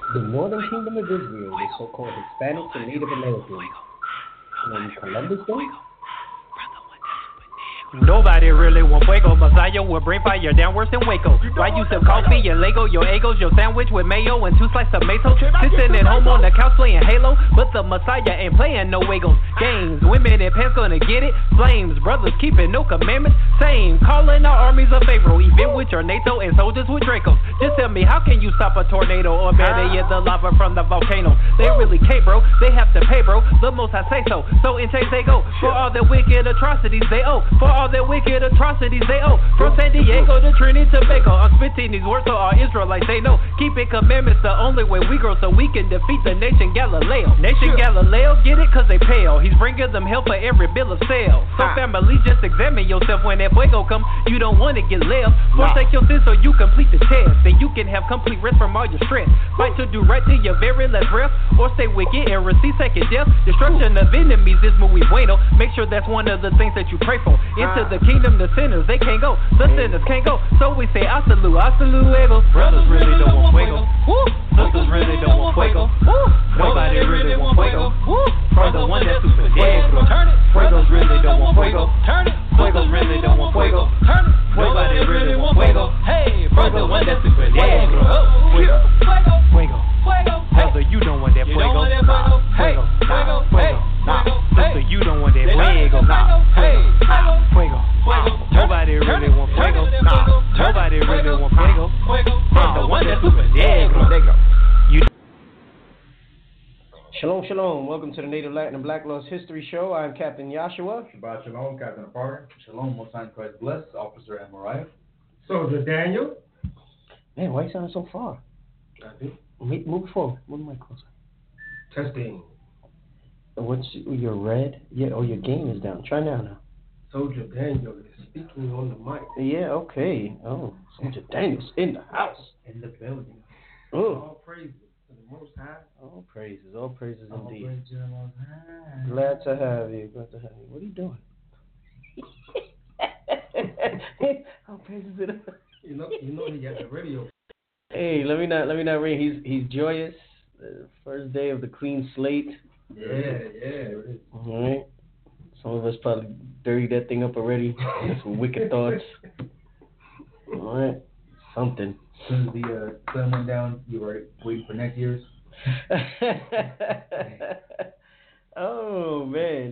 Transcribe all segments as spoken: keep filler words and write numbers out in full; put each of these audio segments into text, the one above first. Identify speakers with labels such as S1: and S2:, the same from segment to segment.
S1: The Northern Kingdom of Israel, the so-called Hispanics and Native Americans. When Columbus Day?
S2: Nobody really want fuego. Messiah will bring fire down worse than Waco. Why you sip coffee and Lego? Your egos, your sandwich with mayo and two slices of tomato. Sitting at home on the couch playing Halo, but the Messiah ain't playing no Wagos. Games, women in pants gonna get it. Flames, brothers keeping no commandments. Same, calling our armies of Pharaoh. Even with your NATO and soldiers with Dracos. Just tell me, how can you stop a tornado? Or better yet, the lava from the volcano. They really can't, bro. They have to pay, bro. The most I say so. So in chase they go. For all the wicked atrocities they owe. For all their wicked atrocities they owe. From San Diego to Trinidad to Tobago, I'm spitting these words so all Israelites they know. Keeping commandments the only way we grow, so we can defeat the nation Galileo. Nation Galileo, get it cause they pale. He's bringing them help for every bill of sale. So family, just examine yourself when that fuego come. You don't want to get left. Forsake your sins so you complete the test. Then you can have complete rest from all your stress. Fight to do right to your very last breath, or stay wicked and receive second death. Destruction of enemies is muy bueno. Make sure that's one of the things that you pray for. Into the kingdom, the sinners, they can't go. The sinners can't go. So we say, hasta luego, hasta luego. Brothers really don't want fuego. Sisters really don't want fuego. Nobody really want fuego. For the one that's super dead. Fuegos really don't want fuego. Fuegos really don't want fuego. Nobody really want fuego. Hey, for the one that's super dead. Fuego. Fuego. Brother, you don't want that fuego. Nah, fuego. Nah, fuego. Nah, sister, you don't want that fuego. Nah, fuego. Fuego. Nobody really want fuego. Nah, nobody really want fuego. From the one that's super dead. You.
S1: Shalom, shalom. Welcome to the Native Latin and Black Lost History Show. I'm Captain Yashua.
S3: Shabbat shalom, Captain Parker. Shalom, Most High Christ bless, Officer Amariah.
S4: Soldier Daniel.
S1: Man, why you sounding so far?
S4: I do.
S1: Move, move forward. Move the mic closer.
S4: Testing.
S1: What's your red? Yeah, oh, your gain is down. Try now now.
S4: Soldier Daniel is speaking on the mic.
S1: Yeah, okay. Oh, Soldier Daniel's in the house.
S4: In the building.
S1: Oh.
S4: All praises to the Most High.
S1: All praises, all praises
S4: All
S1: indeed.
S4: praises to the Most High.
S1: Glad to have you. Glad to have you. What are you doing? All praises to the.
S4: You know, you know he got the radio.
S1: Hey, let me not let me not ring. He's he's joyous. The first day of the clean slate.
S4: Yeah, yeah.
S1: All right. Some of us probably dirtied that thing up already. Some wicked thoughts. All right. Something.
S3: As soon as the uh, sun went down, you were waiting for next year's.
S1: Oh man.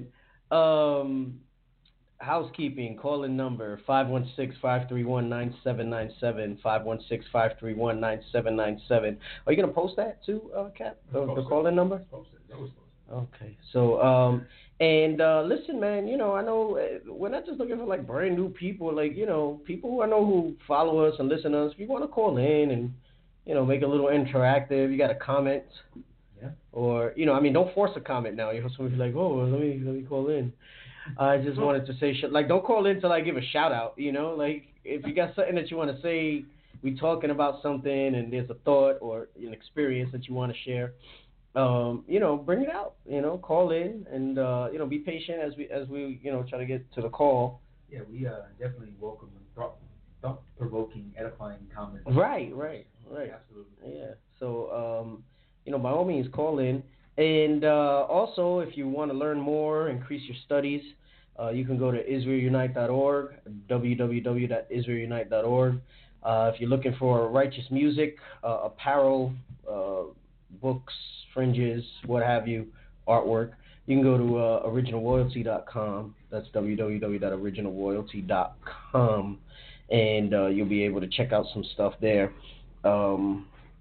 S1: Um, housekeeping. Call in number five one six, five three one, nine seven nine seven. five one six, five three one, nine seven nine seven. Are you gonna post that too, uh, Cap? The, the call in number.
S4: Post it. That was posted.
S1: Okay. So um. And uh, listen, man, you know, I know uh, we're not just looking for like brand new people, like, you know, people who I know who follow us and listen to us. If you want to call in and, you know, make it a little interactive, you got a comment.
S3: Yeah.
S1: Or, you know, I mean, don't force a comment now. You know, somebody's like, oh, let me let me call in. I just wanted to say, sh- like, don't call in till I give a shout out, you know, like if you got something that you want to say, we talking about something and there's a thought or an experience that you want to share. Um, you know, bring it out. You know, call in and uh, you know, be patient as we as we you know try to get to the call.
S3: Yeah, we uh, definitely welcome thought thought provoking, edifying comments.
S1: Right, right, right.
S3: Absolutely.
S1: Yeah. So um, you know, by all means, call in. And uh, also, if you want to learn more, increase your studies, uh, you can go to israel unite dot org, w w w dot israel unite dot org. Uh, if you're looking for righteous music, uh, apparel, uh, books, fringes, what have you, artwork, you can go to uh, original royalty dot com. That's w w w dot original royalty dot com, and uh, you'll be able to check out some stuff there. Um,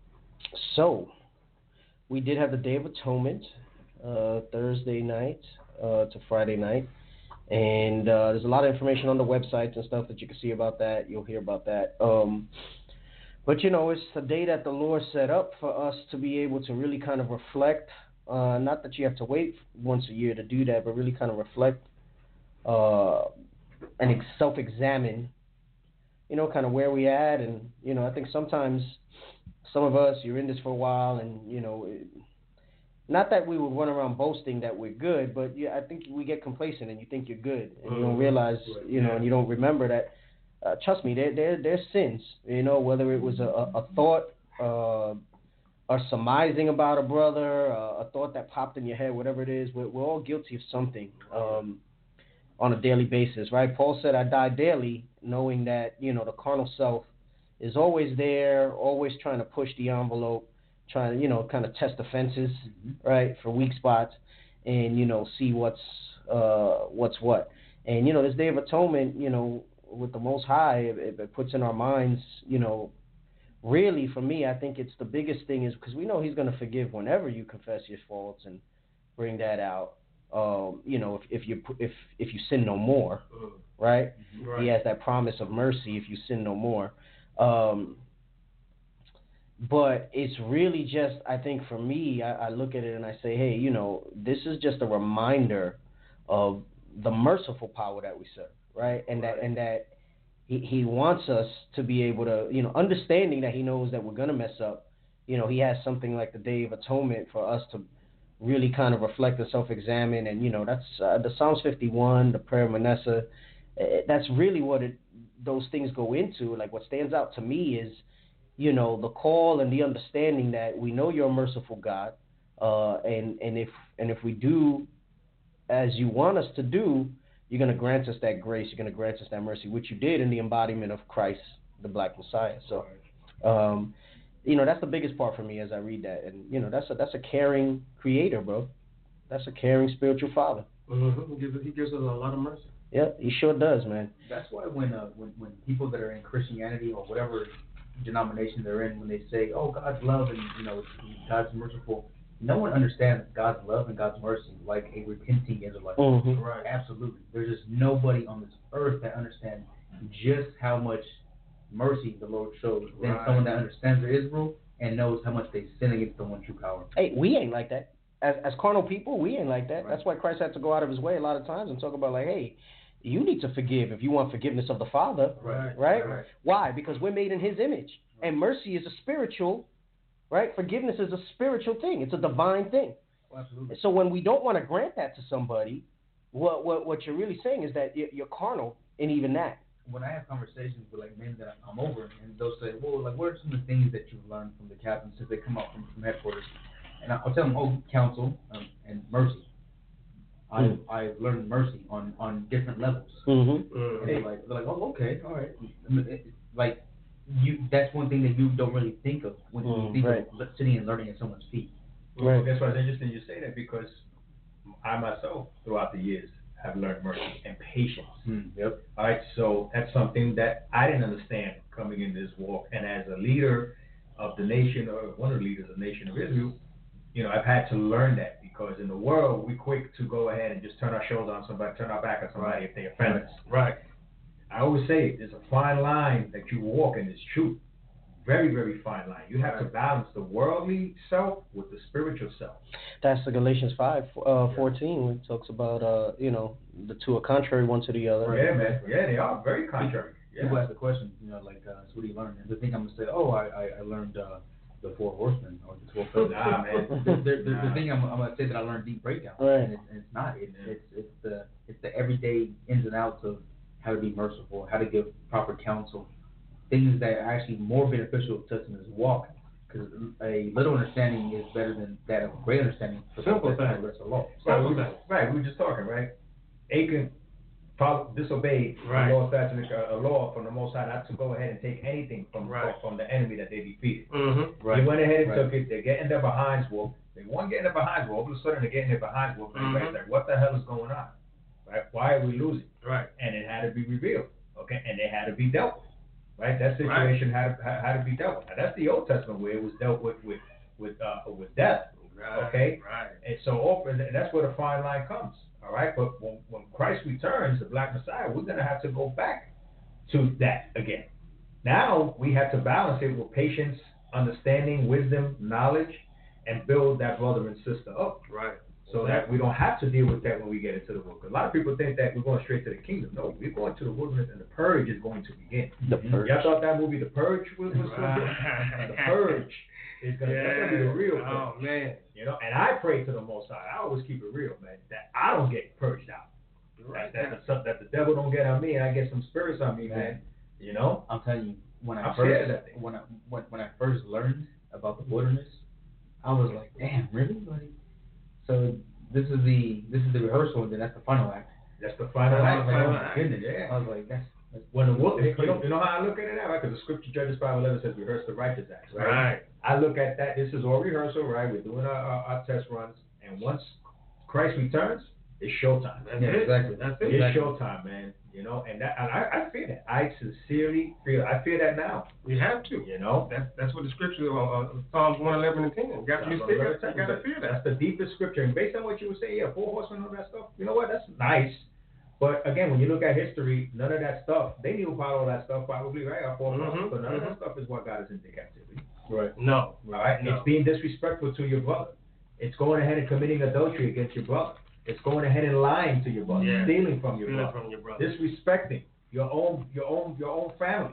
S1: so, we did have the Day of Atonement, uh, Thursday night uh, to Friday night, and uh, there's a lot of information on the websites and stuff that you can see about that. You'll hear about that. Um, But, you know, it's a day that the Lord set up for us to be able to really kind of reflect. Uh, not that you have to wait once a year to do that, but really kind of reflect uh, and self-examine, you know, kind of where we at. And, you know, I think sometimes some of us, you're in this for a while and, you know, it, not that we would run around boasting that we're good, but yeah, I think we get complacent and you think you're good. And you don't realize, you know, and you don't remember that. Uh, trust me, there there there's sins, you know, whether it was a, a thought, uh, are surmising about a brother, uh, a thought that popped in your head, whatever it is. We're, we're all guilty of something um, on a daily basis, right? Paul said, I die daily, knowing that, you know, the carnal self is always there, always trying to push the envelope, trying to, you know, kind of test the fences, mm-hmm. right, for weak spots, and, you know, see what's uh, what's what. And, you know, this Day of Atonement, you know, with the Most High, it, it puts in our minds, you know, really, for me, I think it's the biggest thing is because we know he's going to forgive whenever you confess your faults and bring that out. Um, you know, if, if you if if you sin no more, right? right? He has that promise of mercy if you sin no more. Um, but it's really just, I think for me, I, I look at it and I say, hey, you know, this is just a reminder of the merciful power that we serve, right? And right. that and that he, he wants us to be able to, you know, understanding that he knows that we're going to mess up. You know, he has something like the Day of Atonement for us to really kind of reflect and self-examine. And, you know, that's uh, the Psalms fifty-one, the prayer of Manasseh. That's really what it, those things go into. Like, what stands out to me is, you know, the call and the understanding that we know you're a merciful God. Uh, and, and if and if we do as you want us to do, you're going to grant us that grace. You're going to grant us that mercy, which you did in the embodiment of Christ, the Black Messiah. So, um, you know, that's the biggest part for me as I read that. And, you know, that's a, that's a caring creator, bro. That's a caring spiritual father.
S4: Mm-hmm. He, gives, he gives us a lot of mercy.
S1: Yeah, he sure does, man.
S3: That's why when, uh, when, when people that are in Christianity or whatever denomination they're in, when they say, oh, God's love and, you know, God's merciful, no one understands God's love and God's mercy like a repenting Israelite.
S1: Mm-hmm.
S3: Right. Absolutely. There's just nobody on this earth that understands just how much mercy the Lord shows than right. someone that understands their Israel and knows how much they sin against the one true power.
S1: Hey, we ain't like that. As as carnal people, we ain't like that. Right. That's why Christ had to go out of his way a lot of times and talk about, like, hey, you need to forgive if you want forgiveness of the Father.
S3: Right.
S1: Right?
S3: right.
S1: Why? Because we're made in his image. Right. And mercy is a spiritual, right? Forgiveness is a spiritual thing. It's a divine thing.
S3: Absolutely.
S1: So when we don't want to grant that to somebody, what what what you're really saying is that you're carnal in even that.
S3: When I have conversations with like men that I'm over, and they'll say, "Well, like, what are some of the things that you've learned from the captains since they come out from, from headquarters?" And I'll tell them, "Oh, counsel um, and mercy. Mm. I've I've learned mercy on, on different levels."
S1: Mm-hmm.
S3: And they're like, they're like, "Oh, okay, all right." It, like you, that's one thing that you don't really think of when mm, you think right. of sitting and learning at someone's feet.
S4: Well, right. That's why it's interesting you say that, because I myself, throughout the years, have learned mercy and patience.
S3: Mm, yep.
S4: All right, so that's something that I didn't understand coming in this walk. And as a leader of the nation, or one of the leaders of the nation of Israel, you know, I've had to learn that, because in the world, we're quick to go ahead and just turn our shoulder on somebody, turn our back on somebody if they offend us.
S3: Right.
S4: I always say there's a fine line that you walk in. It's true. Very, very fine line. You have right. to balance the worldly self with the spiritual self.
S1: That's the Galatians five, uh, fourteen, when it talks about, uh, you know, the two are contrary one to the other.
S4: Yeah, man. Yeah, they are very contrary. Yeah.
S3: People ask the question, you know, like, uh, so what do you learn? And they think I'm going to say, oh, I, I, I learned uh, the four horsemen or the twelve pillars.
S4: Nah, man.
S3: The, the, the, nah. the thing I'm, I'm going to say that I learned deep breakdown.
S1: Right.
S3: And, it's, and it's not. It, it's, it's, the, it's the everyday ins and outs of how to be merciful, how to give proper counsel. Things that are actually more beneficial to us in this walk, because a little understanding is better than that of a great understanding.
S4: Simple thing.
S3: That's a law.
S4: Right, we, right, we were just talking, right? Achan disobeyed
S3: right.
S4: a law, statute, a law from the Most High not to go ahead and take anything from right. from the enemy that they defeated.
S3: Mm-hmm.
S4: Right. They went ahead and
S3: right.
S4: took it. They're getting their behinds whooped. They weren't getting their behinds whooped. All of a sudden, they're getting their behinds whooped.
S3: Mm-hmm.
S4: Everybody's like, what the hell is going on? Right? Why are we losing?
S3: Right.
S4: And it had to be revealed. Okay, and it had to be dealt with. Right, that situation right. had, to, had to be dealt with. Now, that's the Old Testament where it was dealt with with with uh, with death.
S3: Right.
S4: Okay,
S3: right.
S4: And so often, and that's where the fine line comes. All right, but when, when Christ returns, the Black Messiah, we're gonna have to go back to that again. Now we have to balance it with patience, understanding, wisdom, knowledge, and build that brother and sister up.
S3: Right.
S4: So that we don't have to deal with that when we get into the book. A lot of people think that we're going straight to the kingdom. No, we're going to the wilderness, and the purge is going to begin.
S1: The Purge.
S4: Y'all thought that movie, The Purge, was, was
S3: right.
S4: The Purge is going yeah. to be the real thing.
S3: Oh, man.
S4: You know, and I pray to the Most High. I always keep it real, man, that I don't get purged out.
S3: Right.
S4: That, that, the, that the devil don't get on me, and I get some spirits on me, man. man. You know?
S3: I'm telling you, when I
S4: I'm
S3: first
S4: that thing.
S3: when I when, when I first learned about the wilderness, I was like, damn, really? Like, so this is the this is the rehearsal, and then that's the final act.
S4: That's the final
S3: I
S4: act.
S3: was like, oh
S4: Final
S3: my
S4: act.
S3: goodness.
S4: Yeah.
S3: I was like, that's, that's
S4: When the wolf,
S3: that's
S4: you
S3: crazy.
S4: know, you know how I look at it now, right? Because the scripture, Judges five eleven says, rehearse the righteous acts, right?
S5: Right.
S4: I look at that. This is all rehearsal, right? We're doing our, our, our test runs, and once Christ returns, it's showtime.
S5: That's
S3: Yeah,
S5: it.
S3: exactly.
S5: That's
S4: It's
S5: it.
S3: Exactly.
S4: showtime, man. You know, and that and I, I feel that. I sincerely feel. I feel that now.
S5: You have to.
S4: You know,
S5: That's that's what the scripture uh, uh, Psalms one eleven and ten. You got you still got you got to feel that.
S4: That's the deepest scripture, and based on what you were saying, yeah, four horsemen and all that stuff. You know what? That's nice. But again, when you look at history, none of that stuff. They knew about all that stuff, probably, right? Our forefathers,
S5: Mhm,
S4: but none of
S5: mhm.
S4: that stuff is what got us into captivity.
S5: Right. No.
S4: All right,
S5: No.
S4: it's being disrespectful to your brother. It's going ahead and committing adultery against your brother. It's going ahead and lying to your brother,
S5: Yeah.
S4: stealing from your
S5: Stealing
S4: brother,
S5: from your brother.
S4: disrespecting your own, your own, your own family.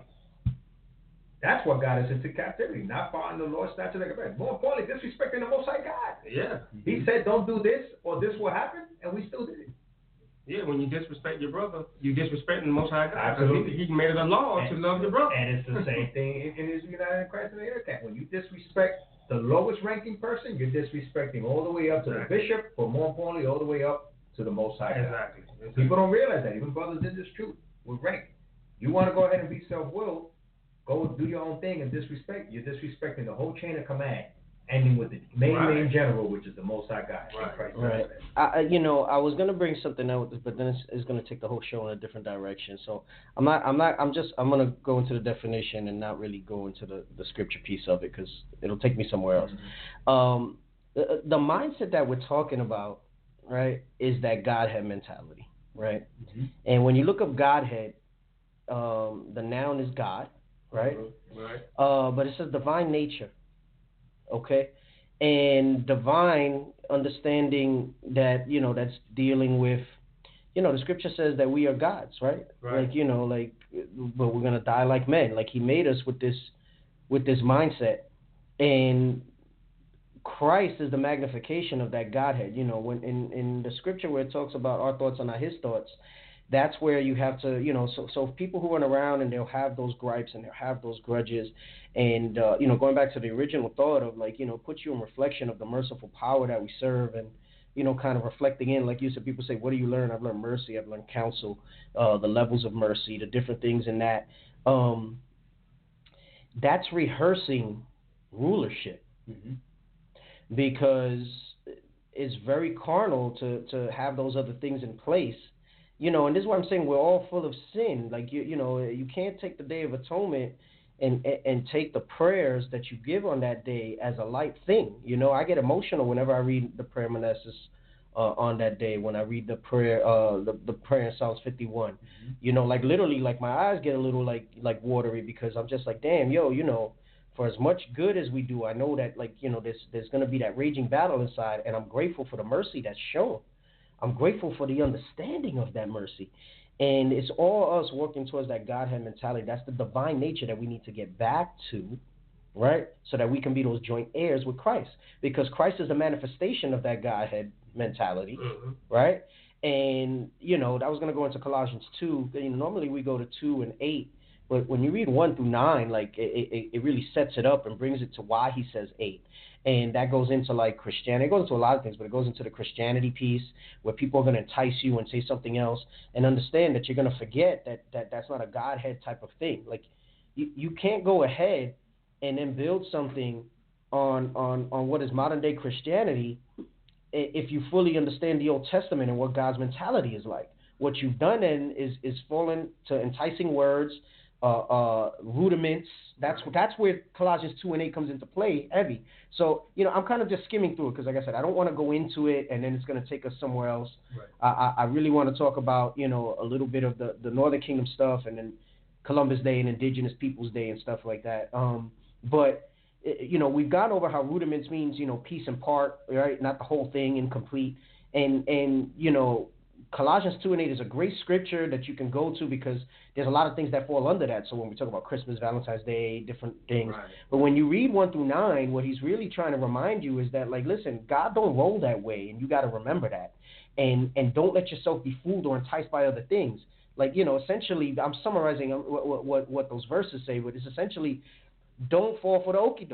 S4: That's what got us into captivity, not following the Lord's statutes and commandments. More importantly, disrespecting the Most High God.
S5: Yeah.
S4: He said, "Don't do this, or this will happen," and we still did it.
S5: Yeah. When you disrespect your brother, you disrespecting the Most High God.
S4: Absolutely.
S5: He, he made it a law to love your brother.
S4: And it's the same thing in, in Israel United in Christ and the Air Camp. When you disrespect the lowest ranking person, you're disrespecting all the way up to
S5: Exactly.
S4: the bishop, but more importantly, all the way up to the Most High God.
S5: Exactly. exactly.
S4: People don't realize that. Even brothers in this truth with rank. You want to go ahead and be self-willed, go do your own thing and disrespect. You're disrespecting the whole chain of command, ending with the main
S5: Right.
S4: main general, which is the Most High God.
S5: Right.
S4: Christ.
S1: Right. I, I- you know, I was gonna bring something out, but then it's, it's gonna take the whole show in a different direction. So I'm not, I'm not, I'm just, I'm gonna go into the definition and not really go into the, the scripture piece of it because it'll take me somewhere else.
S4: Mm-hmm.
S1: Um, the, the mindset that we're talking about, right, is that Godhead mentality, right?
S4: Mm-hmm.
S1: And when you look up Godhead, um, the noun is God, right?
S5: Mhm. Right.
S1: Uh, but it says divine nature, okay? And divine understanding that, you know, that's dealing with, you know, the scripture says that we are gods, right?
S5: Right.
S1: Like, you know, like, but we're going to die like men. Like he made us with this, with this mindset. And Christ is the magnification of that Godhead. You know, when in, in the scripture where it talks about our thoughts are not his thoughts, that's where you have to, you know, so so people who run around and they'll have those gripes and they'll have those grudges, and uh, you know, going back to the original thought of like, you know, put you in reflection of the merciful power that we serve, and you know, kind of reflecting in, like you said, people say, what do you learn? I've learned mercy, I've learned counsel, uh, the levels of mercy, the different things in that. Um, that's rehearsing rulership,
S3: Mm-hmm.
S1: because it's very carnal to to have those other things in place. You know, and this is why I'm saying we're all full of sin. Like, you you know, you can't take the Day of Atonement and, and, and take the prayers that you give on that day as a light thing. You know, I get emotional whenever I read the prayer Manassas uh, on that day, when I read the prayer, uh, the, the prayer in Psalms fifty-one. Mm-hmm. You know, like literally, like my eyes get a little like like watery because I'm just like, damn, yo, you know, for as much good as we do, I know that, like, you know, there's, there's going to be that raging battle inside, and I'm grateful for the mercy that's shown. I'm grateful for the understanding of that mercy. And it's all us working towards that Godhead mentality. That's the divine nature that we need to get back to, right? So that we can be those joint heirs with Christ. Because Christ is a manifestation of that Godhead mentality,
S5: Mm-hmm.
S1: right? And, you know, I was going to go into Colossians two. You know, normally we go to two and eight. But when you read one through nine, like, it, it, it really sets it up and brings it to why he says eight. And that goes into, like, Christianity. It goes into a lot of things, but it goes into the Christianity piece where people are going to entice you and say something else, and understand that you're going to forget that, that that's not a Godhead type of thing. Like, you, you can't go ahead and then build something on, on, on what is modern-day Christianity if you fully understand the Old Testament and what God's mentality is like. What you've done then is, is fallen to enticing words, Uh, uh, rudiments. That's that's where Colossians two and eight comes into play heavy. So, you know, I'm kind of just skimming through it because, like I said, I don't want to go into it and then it's going to take us somewhere else.
S5: Right.
S1: I, I really want to talk about, you know, a little bit of the, the Northern Kingdom stuff, and then Columbus Day and Indigenous Peoples Day and stuff like that. Um, but, you know, we've gone over how rudiments means, you know, piece and part, right? Not the whole thing, incomplete. And, and you know, Colossians two and eight is a great scripture that you can go to because there's a lot of things that fall under that. So when we talk about Christmas, Valentine's Day, different things.
S5: Right.
S1: But when you read one through nine, what he's really trying to remind you is that, like, listen, God don't roll that way, and you got to remember that. And and don't let yourself be fooled or enticed by other things. Like, you know, essentially, I'm summarizing what what, what those verses say, but it's essentially don't fall for the okie doke.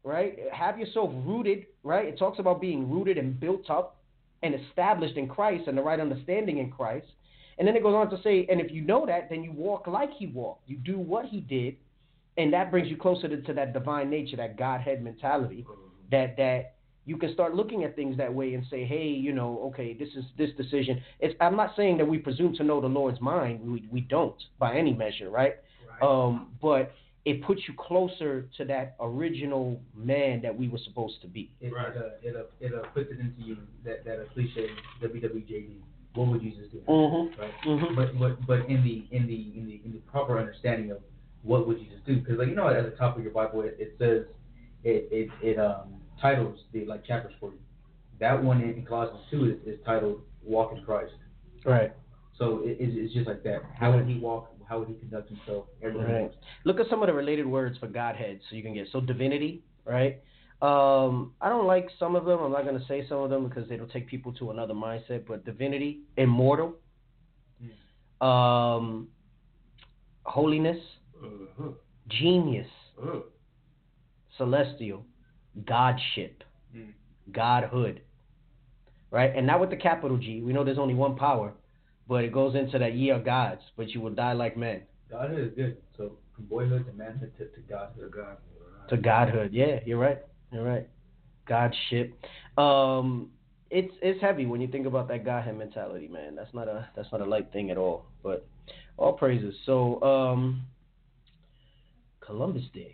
S1: right? Have yourself rooted, right? It talks about being rooted and built up and established in Christ and the right understanding in Christ. And then it goes on to say, and if you know that, then you walk like he walked. You do what he did, and that brings you closer to, to that divine nature, that Godhead mentality, that that you can start looking at things that way and say, hey, you know, okay, this is this decision. It's, I'm not saying that we presume to know the Lord's mind. We we don't by any measure, right? right. Um, but it puts you closer to that original man that we were supposed to be.
S3: It right. it, uh, it, uh, it uh, puts it into you that that uh, cliche W W J D. What would Jesus do?
S1: Mm-hmm.
S3: Right.
S1: Mm-hmm.
S3: But but but in the in the in the in the proper understanding of what would Jesus do? Because like you know at the top of your Bible it, it says it it it um. titles the like chapters for you. That one in Colossians two is, is titled "Walk in Christ."
S1: Right.
S3: So it, it's just like that. How would he walk? How would he conduct himself? Everything.
S1: Right. Look at some of the related words for Godhead, so you can get so divinity. Right. Um, I don't like some of them. I'm not going to say some of them because it'll take people to another mindset. But divinity, immortal, mm. um, holiness, uh-huh. genius, uh-huh. celestial. Godship, mm. Godhood, right? And not with the capital G. We know there's only one power, but it goes into that ye are gods, but you will die like men.
S3: Godhood is good. So from boyhood to manhood to, to godhood. To, God.
S1: to godhood, yeah, you're right. You're right. Godship. Um, it's it's heavy when you think about that Godhead mentality, man. That's not a that's not a light thing at all. But all praises. So um, Columbus Day.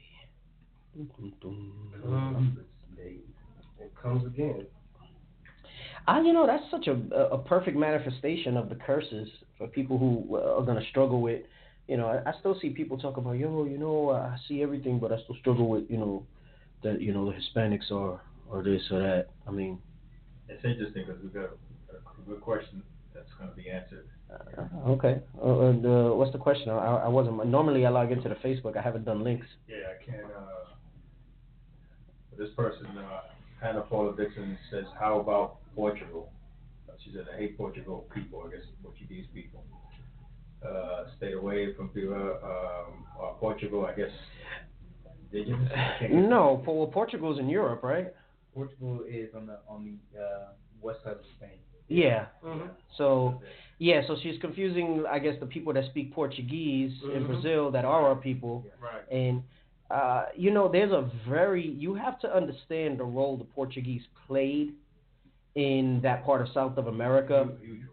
S5: Columbus Day. It comes again.
S1: I, you know, that's such a a perfect manifestation of the curses for people who are going to struggle with, you know, I, I still see people talk about, yo, you know, I see everything, but I still struggle with, you know, that, you know, the Hispanics or, or this or that. I mean.
S4: It's interesting because we've got a, a good question that's going to be answered.
S1: Uh, okay. Uh, and, uh, what's the question? I, I wasn't, normally I log into the Facebook. I haven't done links.
S4: Yeah, I can't, uh, this person, uh, Hannah Paula Dixon says, how about Portugal? Uh, she said, I hate Portugal people, I guess Portuguese people. Uh, stay away from people, um, uh, Portugal, I guess, indigenous? I
S1: no, well, Portugal's in Europe, right?
S3: Portugal is on the on the uh, west side of Spain.
S1: Yeah. Mm-hmm. So, yeah, so she's confusing, I guess, the people that speak Portuguese mm-hmm. in Brazil that are our people.
S4: Yeah. Right.
S1: And Uh, you know, there's a very, you have to understand the role the Portuguese played in that part of South of America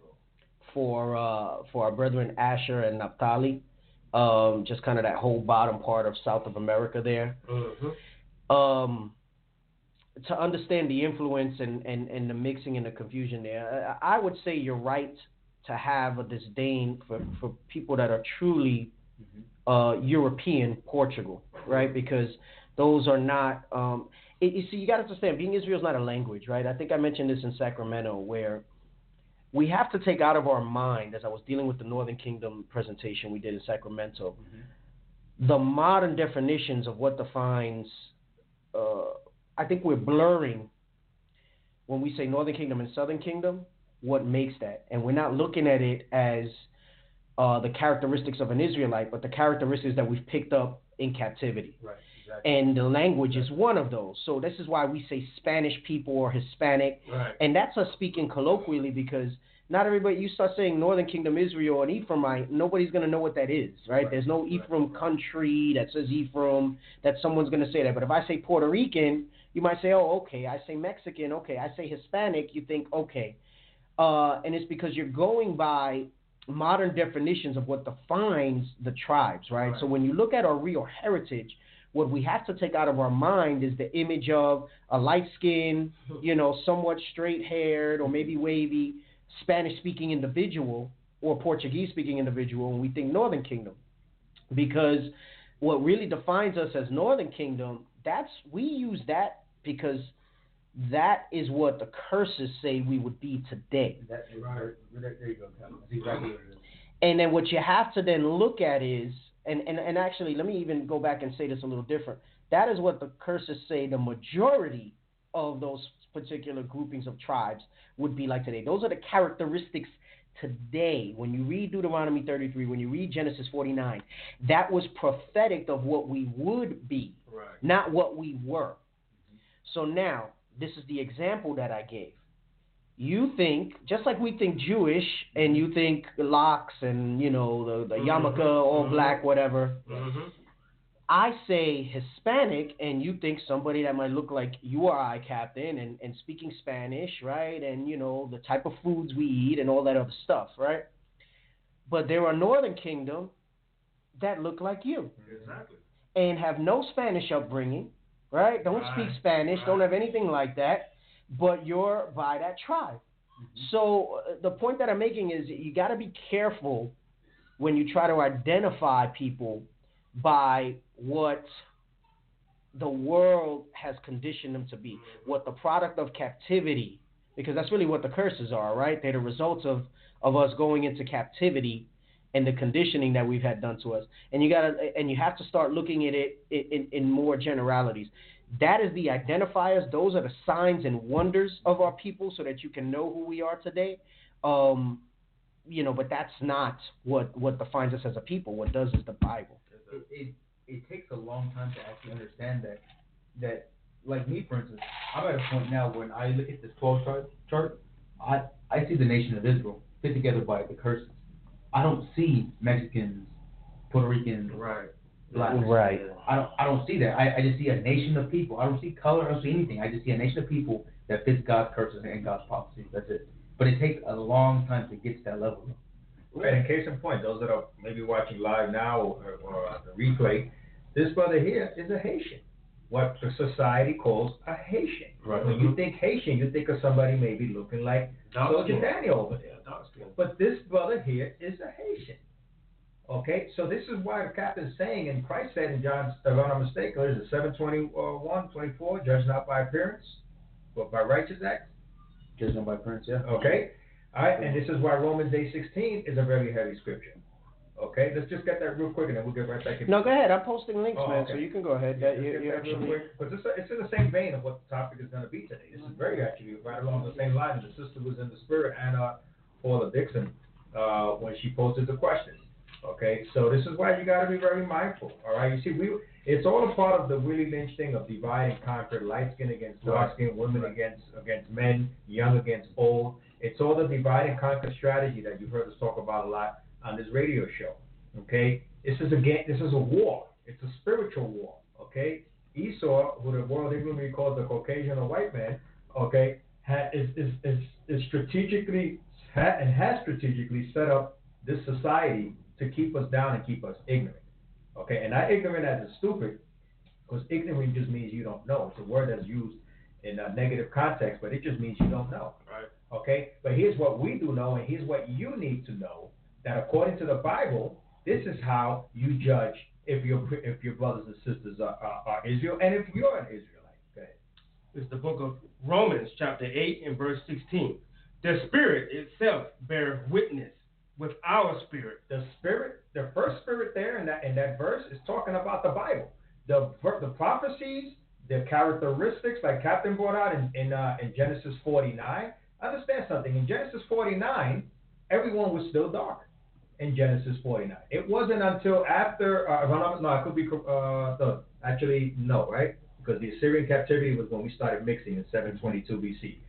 S1: for uh, for our brethren Asher and Naphtali, um, just kind of that whole bottom part of South of America there. Mm-hmm. Um, to understand the influence and, and, and the mixing and the confusion there, I, I would say you're right to have a disdain for, for people that are truly mm-hmm. uh, European Portugal, right? Because those are not, um, it, you see, you got to understand, being Israel is not a language, right? I think I mentioned this in Sacramento, where we have to take out of our mind, as I was dealing with the Northern Kingdom presentation we did in Sacramento, mm-hmm. the modern definitions of what defines, uh, I think we're blurring when we say Northern Kingdom and Southern Kingdom, what makes that. And we're not looking at it as uh, the characteristics of an Israelite, but the characteristics that we've picked up in captivity.
S3: Right, exactly.
S1: And the language is one of those. So this is why we say Spanish people or Hispanic.
S5: Right.
S1: And that's us speaking colloquially, because not everybody, you start saying Northern Kingdom Israel and Ephraimite, nobody's going to know what that is, right? right. There's no Ephraim right. country that says Ephraim, that someone's going to say that. But if I say Puerto Rican, you might say, oh, okay. I say Mexican, okay. I say Hispanic, you think, okay. Uh, and it's because you're going by modern definitions of what defines the tribes, right? right? So when you look at our real heritage, what we have to take out of our mind is the image of a light-skinned, you know, somewhat straight-haired or maybe wavy Spanish-speaking individual or Portuguese-speaking individual when we think Northern Kingdom. Because what really defines us as Northern Kingdom, that's we use that because that is what the curses say we would be today.
S3: That, right. There you go, Kevin. That's exactly what it is.
S1: And then what you have to then look at is, and, and, and actually, let me even go back and say this a little different. That is what the curses say the majority of those particular groupings of tribes would be like today. Those are the characteristics today. When you read Deuteronomy thirty-three, when you read Genesis forty-nine, that was prophetic of what we would be,
S5: right.
S1: not what we were. So now, this is the example that I gave. You think, just like we think Jewish, and you think locks and, you know, the, the yarmulke, mm-hmm. all mm-hmm. black, whatever. Mm-hmm. I say Hispanic, and you think somebody that might look like you or I, Captain, and, and speaking Spanish, right? And, you know, the type of foods we eat and all that other stuff, right? But there are Northern Kingdom that look like you.
S5: Exactly.
S1: And have no Spanish upbringing, right? Don't right. speak Spanish, right. don't have anything like that, but you're by that tribe. Mm-hmm. So uh, the point that I'm making is you got to be careful when you try to identify people by what the world has conditioned them to be, what the product of captivity, because that's really what the curses are, right? They're the results of, of us going into captivity and the conditioning that we've had done to us. And you gotta, and you have to start looking at it in, in, in more generalities. That is the identifiers. Those are the signs and wonders of our people so that you can know who we are today. Um, you know, but that's not what, what defines us as a people. What does is the Bible.
S3: It, it, it takes a long time to actually understand that, that, like me, for instance, I'm at a point now when I look at this twelve chart, chart I, I see the nation of Israel fit together by the curses. I don't see Mexicans, Puerto Ricans,
S5: right,
S3: blacks.
S1: Right.
S3: I don't. I don't see that. I, I just see a nation of people. I don't see color. I don't see anything. I just see a nation of people that fits God's curses and God's prophecies. That's it. But it takes a long time to get to that level.
S4: Right. In case in point, those that are maybe watching live now or, or uh, the replay, this brother here is a Haitian. What the society calls a Haitian.
S5: Right.
S4: When
S5: mm-hmm.
S4: you think Haitian, you think of somebody maybe looking like Soldier Daniel over there. But this brother here is a Haitian. Okay, so this is why the captain's saying, and Christ said in John, if I'm not mistaken, is it seven twenty-one, twenty-four, judge not by appearance, but by righteous acts?
S3: Judge not by appearance, yeah.
S4: Okay, all right, and this is why Romans eight sixteen is a very heavy scripture. Okay, let's just get that real quick, and then we'll get right back into
S1: No, go ahead. I'm posting links,
S4: oh,
S1: man,
S4: okay.
S1: so you can go ahead.
S4: Yeah,
S1: that, you, you actually...
S4: Because it's, it's in the same vein of what the topic is going to be today. This is very actually right along the same line. The sister was in the spirit, Anna Paula Dixon, uh, when she posted the question. Okay, so this is why you got to be very mindful. All right, you see, we it's all a part of the Willie Lynch thing of divide and conquer, light skin against dark skin, women right. against against men, young against old. It's all the divide and conquer strategy that you've heard us talk about a lot on this radio show. Okay, this is a game. This is a war. It's a spiritual war. Okay, Esau, who the world English calls the Caucasian or white man, okay, ha, is, is is is strategically ha, and has strategically set up this society to keep us down and keep us ignorant. Okay, and not ignorant as a stupid, because ignorant just means you don't know. It's a word that's used in a negative context, but it just means you don't know.
S5: Right.
S4: Okay, but here's what we do know, and here's what you need to know: that according to the Bible, this is how you judge if your if your brothers and sisters are, are, are Israel, and if you're an Israelite. Go ahead.
S5: It's the book of Romans, chapter eight, and verse sixteen. The Spirit itself bear witness with our spirit.
S4: The spirit, the first spirit there in that in that verse is talking about the Bible. The the prophecies, the characteristics, like Captain brought out in in, uh, in Genesis forty-nine. Understand something. In Genesis forty-nine, everyone was still dark. In Genesis forty-nine, it wasn't until after. Uh, no, I could be. Uh, no, actually, no, right? Because the Assyrian captivity was when we started mixing in seven twenty-two B C.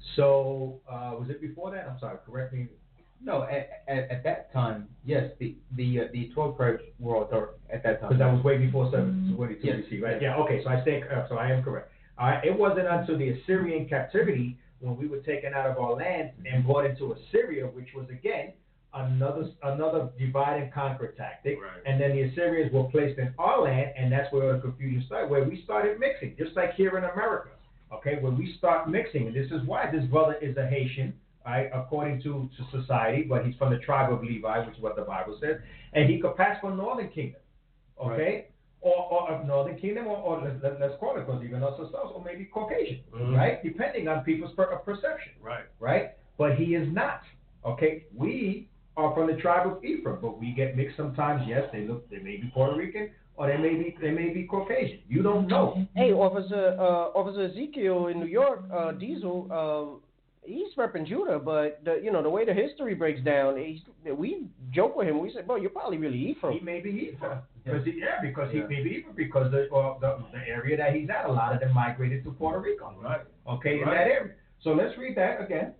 S4: So uh, was it before that? I'm sorry. Correct me.
S3: No, at, at, at that time, yes, the the uh, the twelve tribes were dark at that time.
S4: Because that was way before seven twenty-two
S3: yes.
S4: B C, right? Yeah. Okay. So I stay. Uh, so I am correct. All right. It wasn't until the Assyrian captivity when we were taken out of our land and brought into Assyria, which was again another another divide and conquer tactic.
S5: Right.
S4: And then the Assyrians were placed in our land, and that's where the confusion started, where we started mixing, just like here in America. Okay, where we start mixing, and this is why this brother is a Haitian. Right, according to, to society, but he's from the tribe of Levi, which is what the Bible says, and he could pass for Northern Kingdom, okay, right. or, or of Northern Kingdom, or, or let's, let's call it, because even us ourselves, or maybe Caucasian, mm-hmm. right, depending on people's per, perception,
S5: right,
S4: right, but he is not, okay. We are from the tribe of Ephraim, but we get mixed sometimes. Yes, they look, they may be Puerto Rican, or they may be, they may be Caucasian. You don't know.
S1: Hey, Officer, uh, Officer Ezekiel in New York, uh, Diesel. Uh, he's repping Judah, but the, you know the way the history breaks down, he's, we joke with him. We say, "Bro, you're probably really Ephraim."
S4: He may be Ephraim. Because he, yeah, because
S3: Yeah.
S4: he may be Ephraim because the, uh, the the area that he's at, a lot of them migrated to Puerto Rico.
S5: Right.
S4: Okay, in
S5: Right.
S4: that area. So let's read that again.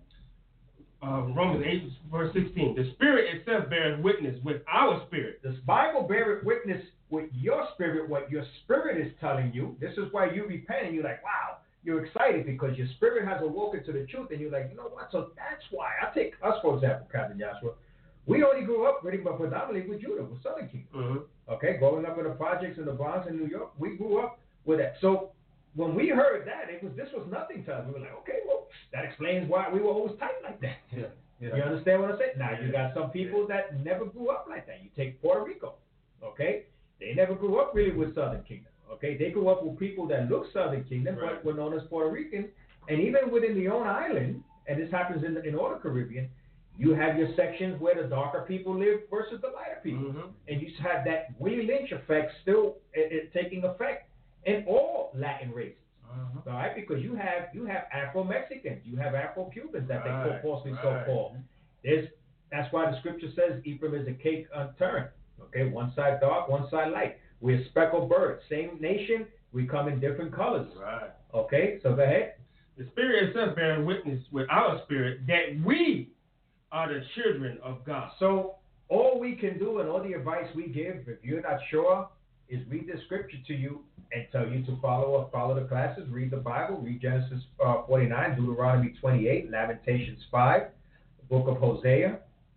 S5: Uh, Romans eight, verse sixteen. The Spirit itself bears witness with our spirit.
S4: This Bible beareth witness with your spirit, what your spirit is telling you. This is why you repent and you're like, wow, you're excited because your spirit has awoken to the truth, and you're like, you know what? So that's why. I take us, for example, Captain Joshua. We only grew up pretty much predominantly with Judah, with Southern Kingdom.
S5: Mm-hmm.
S4: Okay, growing up in the projects in the Bronx in New York, we grew up with that. So when we heard that, it was this was nothing to us. We were like, okay, well, that explains why we were always tight like that.
S3: Yeah. Yeah.
S4: You understand what I'm saying? Now,
S5: Yeah.
S4: you got some people that never grew up like that. You take Puerto Rico, okay? They never grew up really with Southern Kingdom, okay? They grew up with people that look Southern Kingdom,
S5: Right.
S4: but were known as Puerto Rican. And even within the own island, and this happens in, the, in all the Caribbean, you have your sections where the darker people live versus the lighter people.
S5: Mm-hmm.
S4: And you have that Willie Lynch effect still it, it taking effect in all Latin races.
S5: Uh-huh.
S4: All right, because you have you have Afro-Mexicans, you have Afro-Cubans that
S5: Right,
S4: they falsely
S5: right.
S4: so called. There's that's why the scripture says Ephraim is a cake unturned. Okay, one side dark, one side light. We're speckled birds, same nation, we come in different colors.
S5: Right.
S4: Okay, so go ahead.
S5: The Spirit itself bears witness with our spirit that we are the children of God.
S4: So all we can do and all the advice we give, if you're not sure, is read the scripture to you and tell you to follow or follow the classes. Read the Bible. Read Genesis uh, forty-nine, Deuteronomy twenty-eight, Lamentations five, the book of Hosea.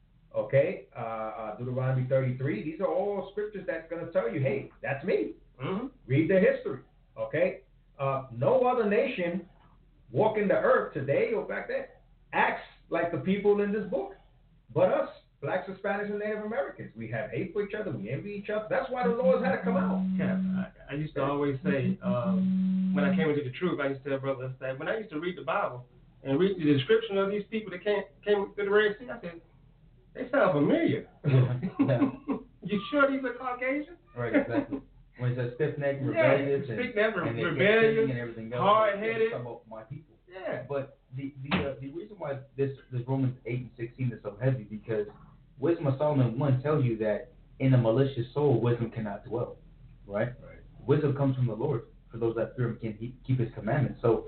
S4: Okay, uh, uh, Deuteronomy thirty-three. These are all scriptures that's going to tell you, hey, that's me.
S5: Mm-hmm.
S4: Read the history. Okay, uh, no other nation walking the earth today or back then acts like the people in this book, but us. Blacks, Hispanics, and Native Americans. We have hate for each other. We envy each other. That's why the laws had to come out.
S5: Yeah, I, I used to always say, um, when I came into the truth, I used to tell brothers that when I used to read the Bible and read the description of these people that came came through the Red Sea, I said, they sound familiar.
S3: Yeah.
S5: You sure these are Caucasians?
S3: Right, exactly. When it says stiff-necked,
S5: Yeah,
S3: rebellious, and,
S5: stiff-necked,
S3: and they
S5: rebellious,
S3: and everything else,
S5: hard-headed.
S3: it's about my people.
S5: Yeah.
S3: But the the uh, the reason why this this Romans eight and sixteen is so heavy because Wisdom of Solomon one tells you that in a malicious soul wisdom cannot dwell, right?
S5: Right.
S3: Wisdom comes from the Lord for those that fear Him can he, keep His commandments. So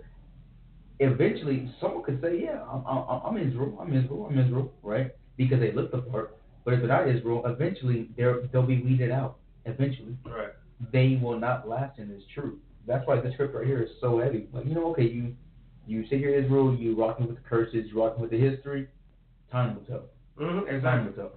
S3: eventually, someone could say, "Yeah, I'm, I'm, I'm Israel, I'm Israel, I'm Israel," right? Because they look the part. But if they're not Israel, eventually they're they'll be weeded out. Eventually,
S5: Right.
S3: they will not last in this truth. That's why the script right here is so heavy. Like, you know, okay, you you say you're Israel, you rocking with the curses, you rocking with the history. Time will tell.
S5: Mm-hmm.
S3: Time
S5: Exactly.
S3: will tell.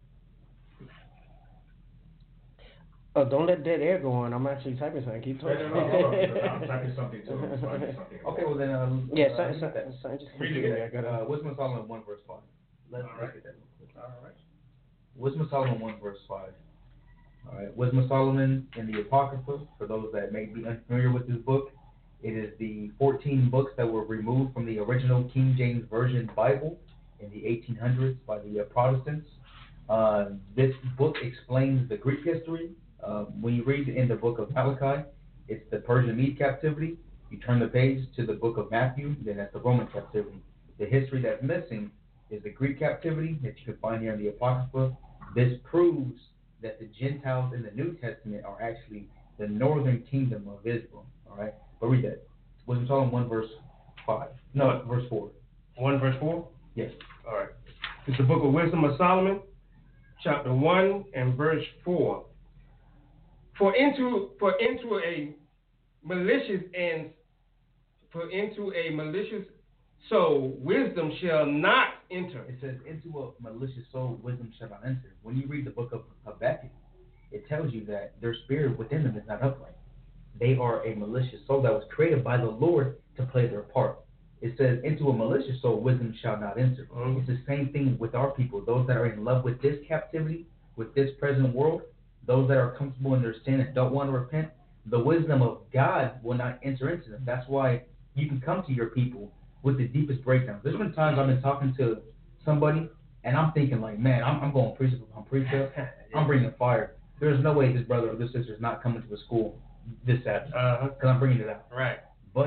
S1: Oh, don't let dead air go on. I'm actually typing something. Keep
S4: No,
S1: talking.
S4: no, no, hold on. I'm typing something too. I'm typing something.
S3: Okay, well then. Um,
S1: Yeah,
S3: uh,
S1: so,
S3: read
S1: so,
S3: that.
S1: so, just
S5: Read
S1: continue.
S5: it.
S1: I gotta.
S3: Uh, Wisdom of Solomon one verse five. Let's,
S5: All
S3: let's
S5: right.
S3: get that real quick.
S5: All right.
S3: Wisdom of Solomon one verse five. All right, Wisdom of Solomon in the Apocrypha. For those that may be unfamiliar with this book, it is the fourteen books that were removed from the original King James Version Bible in the eighteen hundreds by the uh, Protestants. Uh, this book explains the Greek history. Uh, when you read in the book of Malachi, it's the Persian Mede captivity. You turn the page to the book of Matthew, then that's the Roman captivity. The history that's missing is the Greek captivity that you can find here in the Apocrypha. This proves that the Gentiles in the New Testament are actually the northern kingdom of Israel. All right, but read that. Wisdom of Solomon one verse five. No, verse four.
S5: One verse four?
S3: Yes.
S5: All right. It's the book of Wisdom of Solomon, chapter one and verse four. For into for into a malicious and for into a malicious soul wisdom shall not enter.
S3: It says, into a malicious soul wisdom shall not enter. When you read the book of Habakkuk, it tells you that their spirit within them is not upright. They are a malicious soul that was created by the Lord to play their part. It says, into a malicious soul wisdom shall not enter.
S5: Mm-hmm.
S3: It's the same thing with our people. Those that are in love with this captivity, with this present world, those that are comfortable in their sin and don't want to repent, the wisdom of God will not enter into them. That's why you can come to your people with the deepest breakdowns. There's been times I've been talking to somebody and I'm thinking like, man, I'm, I'm going precept upon precept. I'm bringing fire. There's no way this brother or this sister is not coming to a school this Saturday
S5: Uh-huh.
S3: because I'm bringing it out.
S5: Right.
S3: But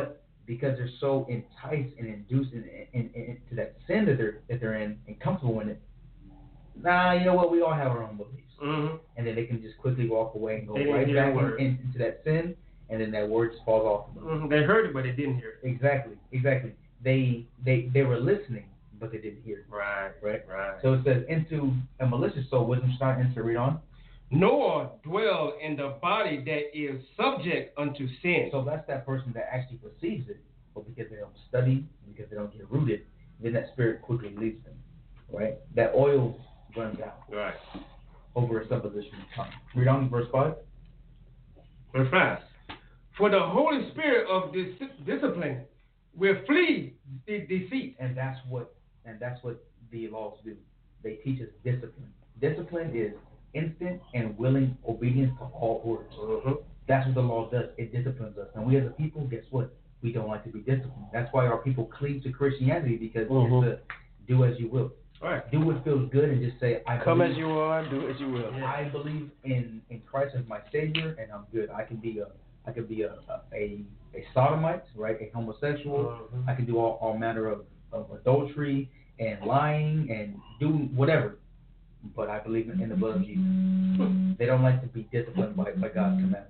S3: because they're so enticed and induced in, in, in, into that sin that they're that they're in and comfortable in it. Nah, you know what? We all have our own beliefs,
S5: mm-hmm.
S3: and then they can just quickly walk away and go
S5: They
S3: right back
S5: in,
S3: in, into that sin, and then that word just falls off of them.
S5: Mm-hmm. They heard it, but they didn't hear it.
S3: Exactly, exactly. They they they were listening, but they didn't hear it.
S5: Right,
S3: right,
S5: right.
S3: So it says, into a malicious soul, wisdom shall enter. Read on.
S5: Nor dwell in the body that is subject unto sin.
S3: So that's that person that actually perceives it, but because they don't study, because they don't get rooted, then that spirit quickly leaves them, right? That oil runs out.
S5: Right.
S3: Over a supposition of time. Read on verse five.
S5: Verse five. For the Holy Spirit of this discipline will flee the deceit.
S3: And that's what and that's what the laws do. They teach us discipline. Discipline is instant and willing obedience to all orders.
S5: Mm-hmm.
S3: That's what the law does. It disciplines us. And we as a people, guess what? We don't like to be disciplined. That's why our people cleave to Christianity, because
S1: mm-hmm.
S3: it's a do as you will.
S5: Right.
S3: Do what feels good and just say, I
S1: come
S3: believe,
S1: as you are, do as you will.
S3: I believe in, in Christ as my Savior, and I'm good. I can be a I can be a a, a, a sodomite, right? A homosexual.
S5: Mm-hmm.
S3: I can do all, all manner of, of adultery and lying and do whatever. But I believe in, in the blood of Jesus. They don't like to be disciplined by, by God's commandments.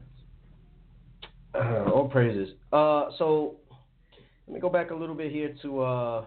S1: Uh, all praises. Uh, so let me go back a little bit here to uh,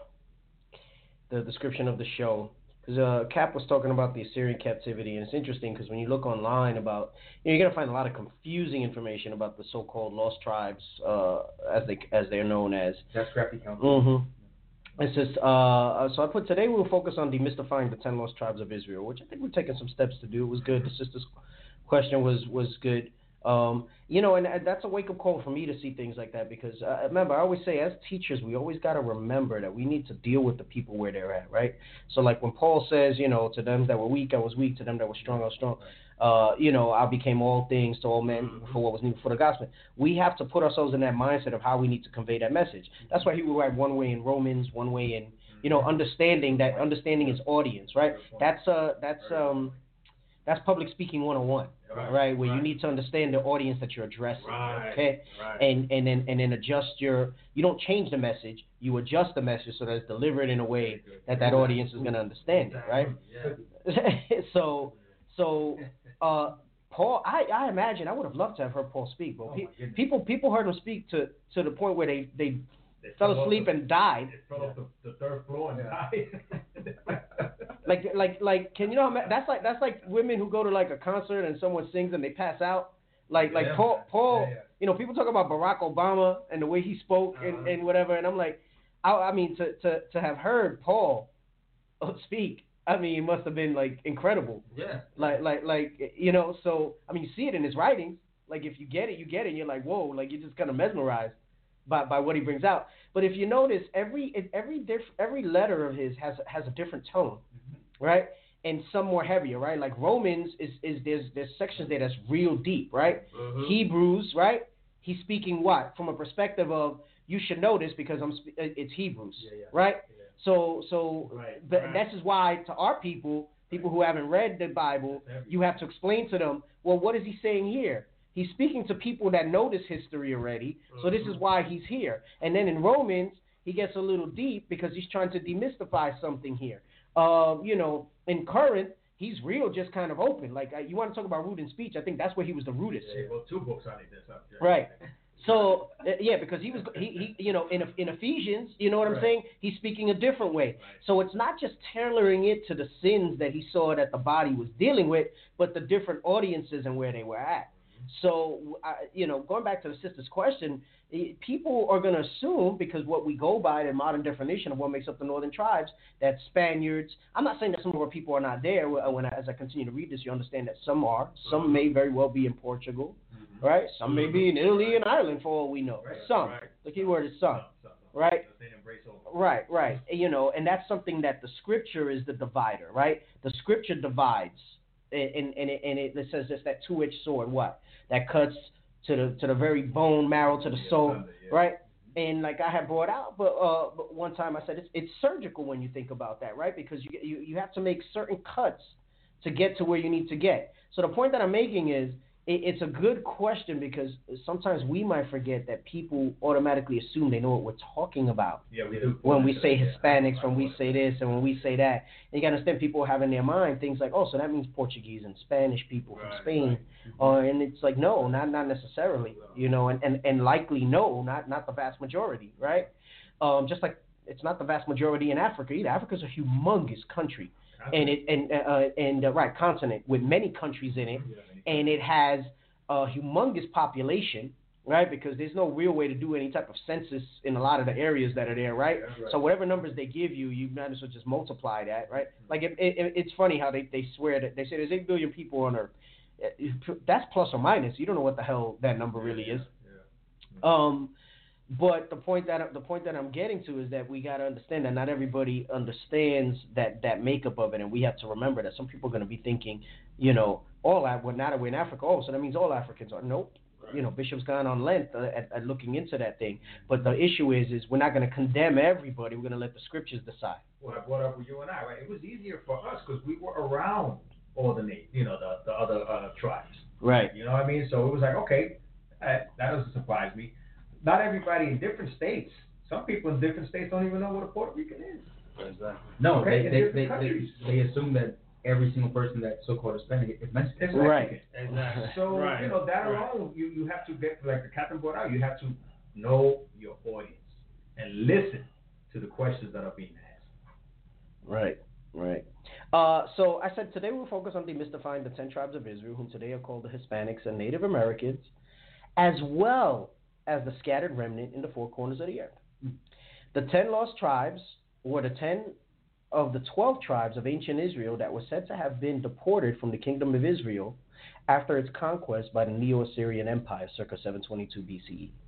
S1: the description of the show. Because uh, Cap was talking about the Assyrian captivity, and it's interesting because when you look online about, you know, you're gonna find a lot of confusing information about the so-called lost tribes, uh, as they as they're known as.
S3: That's crafty counsel.
S1: Mm-hmm. It says, uh, so I put, today we'll focus on demystifying the ten lost tribes of Israel, which I think we're taking some steps to do. It was good. The sister's question was was good. Um, you know, and that's a wake-up call for me to see things like that, because uh, remember, I always say, as teachers, we always got to remember that we need to deal with the people where they're at, right? So like when Paul says, you know, to them that were weak, I was weak. To them that were strong, I was strong. Uh, you know, I became all things to all men for what was needed for the gospel. We have to put ourselves in that mindset of how we need to convey that message. That's why he will write one way in Romans, one way in, you know, understanding that understanding his audience, right? That's uh, that's um, that's public speaking one oh one, right? right? Where right. you need to understand the audience that you're addressing, right. okay? Right. And and then and then adjust your. You don't change the message. You adjust the message so that it's delivered in a way that that audience is going to understand it, right? Yeah. so so. Uh, Paul, I, I imagine I would have loved to have heard Paul speak, but oh pe- people people heard him speak to, to the point where they, they, they fell, fell asleep the, and died.
S4: They fell off the, the third floor and died.
S1: like like like can you know that's like that's like women who go to like a concert and someone sings and they pass out. Like like yeah, Paul Paul yeah, yeah. You know, people talk about Barack Obama and the way he spoke uh-huh. and, and whatever, and I'm like, I, I mean to, to, to have heard Paul speak. I mean, it must have been, like, incredible.
S3: Yeah.
S1: Like, like, like, you know, so, I mean, you see it in his writings. Like, if you get it, you get it, and you're like, whoa, like, you're just kind of mesmerized by, by what he brings out. But if you notice, every every diff, every letter of his has has a different tone, mm-hmm. right? And some more heavier, right? Like, Romans, is, is there's there's sections there that's real deep, right? Mm-hmm. Hebrews, right? He's speaking what? From a perspective of, you should know this because I'm it's Hebrews, yeah, yeah. right? Yeah. So, so, right, but right. This is why to our people, people who haven't read the Bible, you have to explain to them, well, what is he saying here? He's speaking to people that know this history already, mm-hmm. so this is why he's here. And then in Romans, he gets a little deep because he's trying to demystify something here. Uh, you know, in Corinth, he's real, just kind of open. Like, uh, you want to talk about root and speech, I think that's where he was the rudest.
S4: Yeah, well, two books on it, this up there.
S1: Right. So, uh, yeah, because he was, he, he you know, in in Ephesians, you know what I'm right. saying? He's speaking a different way. Right. So it's not just tailoring it to the sins that he saw that the body was dealing with, but the different audiences and where they were at. Mm-hmm. So, uh, you know, going back to the sister's question, people are going to assume, because what we go by, the modern definition of what makes up the northern tribes, that Spaniards, I'm not saying that some of our people are not there. When I, as I continue to read this, you understand that some are. Some may very well be in Portugal. Mm-hmm. Right? Some may be in Italy and Ireland for all we know. Right. Some. Right. The key word is some. some, some. Right? Right, right. You know, and that's something that the scripture is the divider, right? The scripture divides. And, and, it, and it says it's that two-edged sword, what? That cuts to the to the very bone marrow, to the yeah, soul, Sunday, yeah. right? And like I had brought out, but, uh, but one time I said it's, it's surgical when you think about that, right? Because you, you you have to make certain cuts to get to where you need to get. So the point that I'm making is, it, it's a good question because sometimes we might forget that people automatically assume they know what we're talking about.
S4: Yeah, we do.
S1: When we say
S4: Yeah.
S1: Hispanics, when we say this, and when we say that, and you gotta understand people have in their mind things like, oh, so that means Portuguese and Spanish people from
S4: Right,
S1: Spain,
S4: right.
S1: uh, and it's like no, not not necessarily, you know, and, and, and likely no, not not the vast majority, right? Um, just like it's not the vast majority in Africa either. Africa's a humongous country, and it and uh, and uh, right continent with many countries in it, and it has a humongous population. Right, because there's no real way to do any type of census in a lot of the areas that are there, right?
S4: Yeah, right.
S1: So whatever numbers they give you, you might as well just multiply that, right? Like it, it, it's funny how they, they swear that they say there's eight billion people on Earth. That's plus or minus. You don't know what the hell that number really is.
S4: Yeah.
S1: Um, but the point that the point that I'm getting to is that we got to understand that not everybody understands that that makeup of it, and we have to remember that some people are going to be thinking, you know, all well now that we're in Africa, oh, so that means all Africans are. Nope. You know, Bishop's gone on length uh, at, at looking into that thing. But the issue is, is we're not going to condemn everybody. We're going to let the scriptures decide.
S4: What I brought up with you and I, right? It was easier for us because we were around all the na- you know, the, the other uh, tribes.
S1: Right.
S4: You know what I mean? So it was like, okay, uh, that doesn't surprise me. Not everybody in different states. Some people in different states don't even know what a Puerto Rican is.
S3: Exactly. No,
S4: Okay, in
S3: they, they,
S4: different
S3: they, they,
S4: countries.
S3: they assume that every single person that's so-called Hispanic is Mexican.
S4: It's
S1: Right.
S4: Mexican.
S5: Exactly.
S4: So,
S5: right.
S4: you know, that
S5: right.
S4: alone, you, you have to get, like the captain brought out, you have to know your audience and listen to the questions that are being asked.
S1: Right. Right. Uh, so I said today we'll focus on demystifying the ten tribes of Israel, whom today are called the Hispanics and Native Americans, as well as the scattered remnant in the four corners of the earth. The ten lost tribes were the ten of the twelve tribes of ancient Israel that were said to have been deported from the kingdom of Israel after its conquest by the Neo-Assyrian Empire circa seven twenty-two B C E.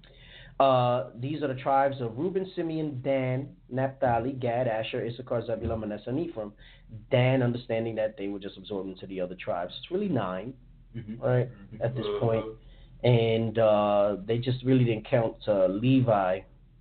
S1: Uh, these are the tribes of Reuben, Simeon, Dan, Naphtali, Gad, Asher, Issachar, Zebulun, Manasseh, and Ephraim. Dan, understanding that they were just absorbed into the other tribes. It's really nine,
S3: Mm-hmm.
S1: right, at this point. And uh, they just really didn't count uh, Levi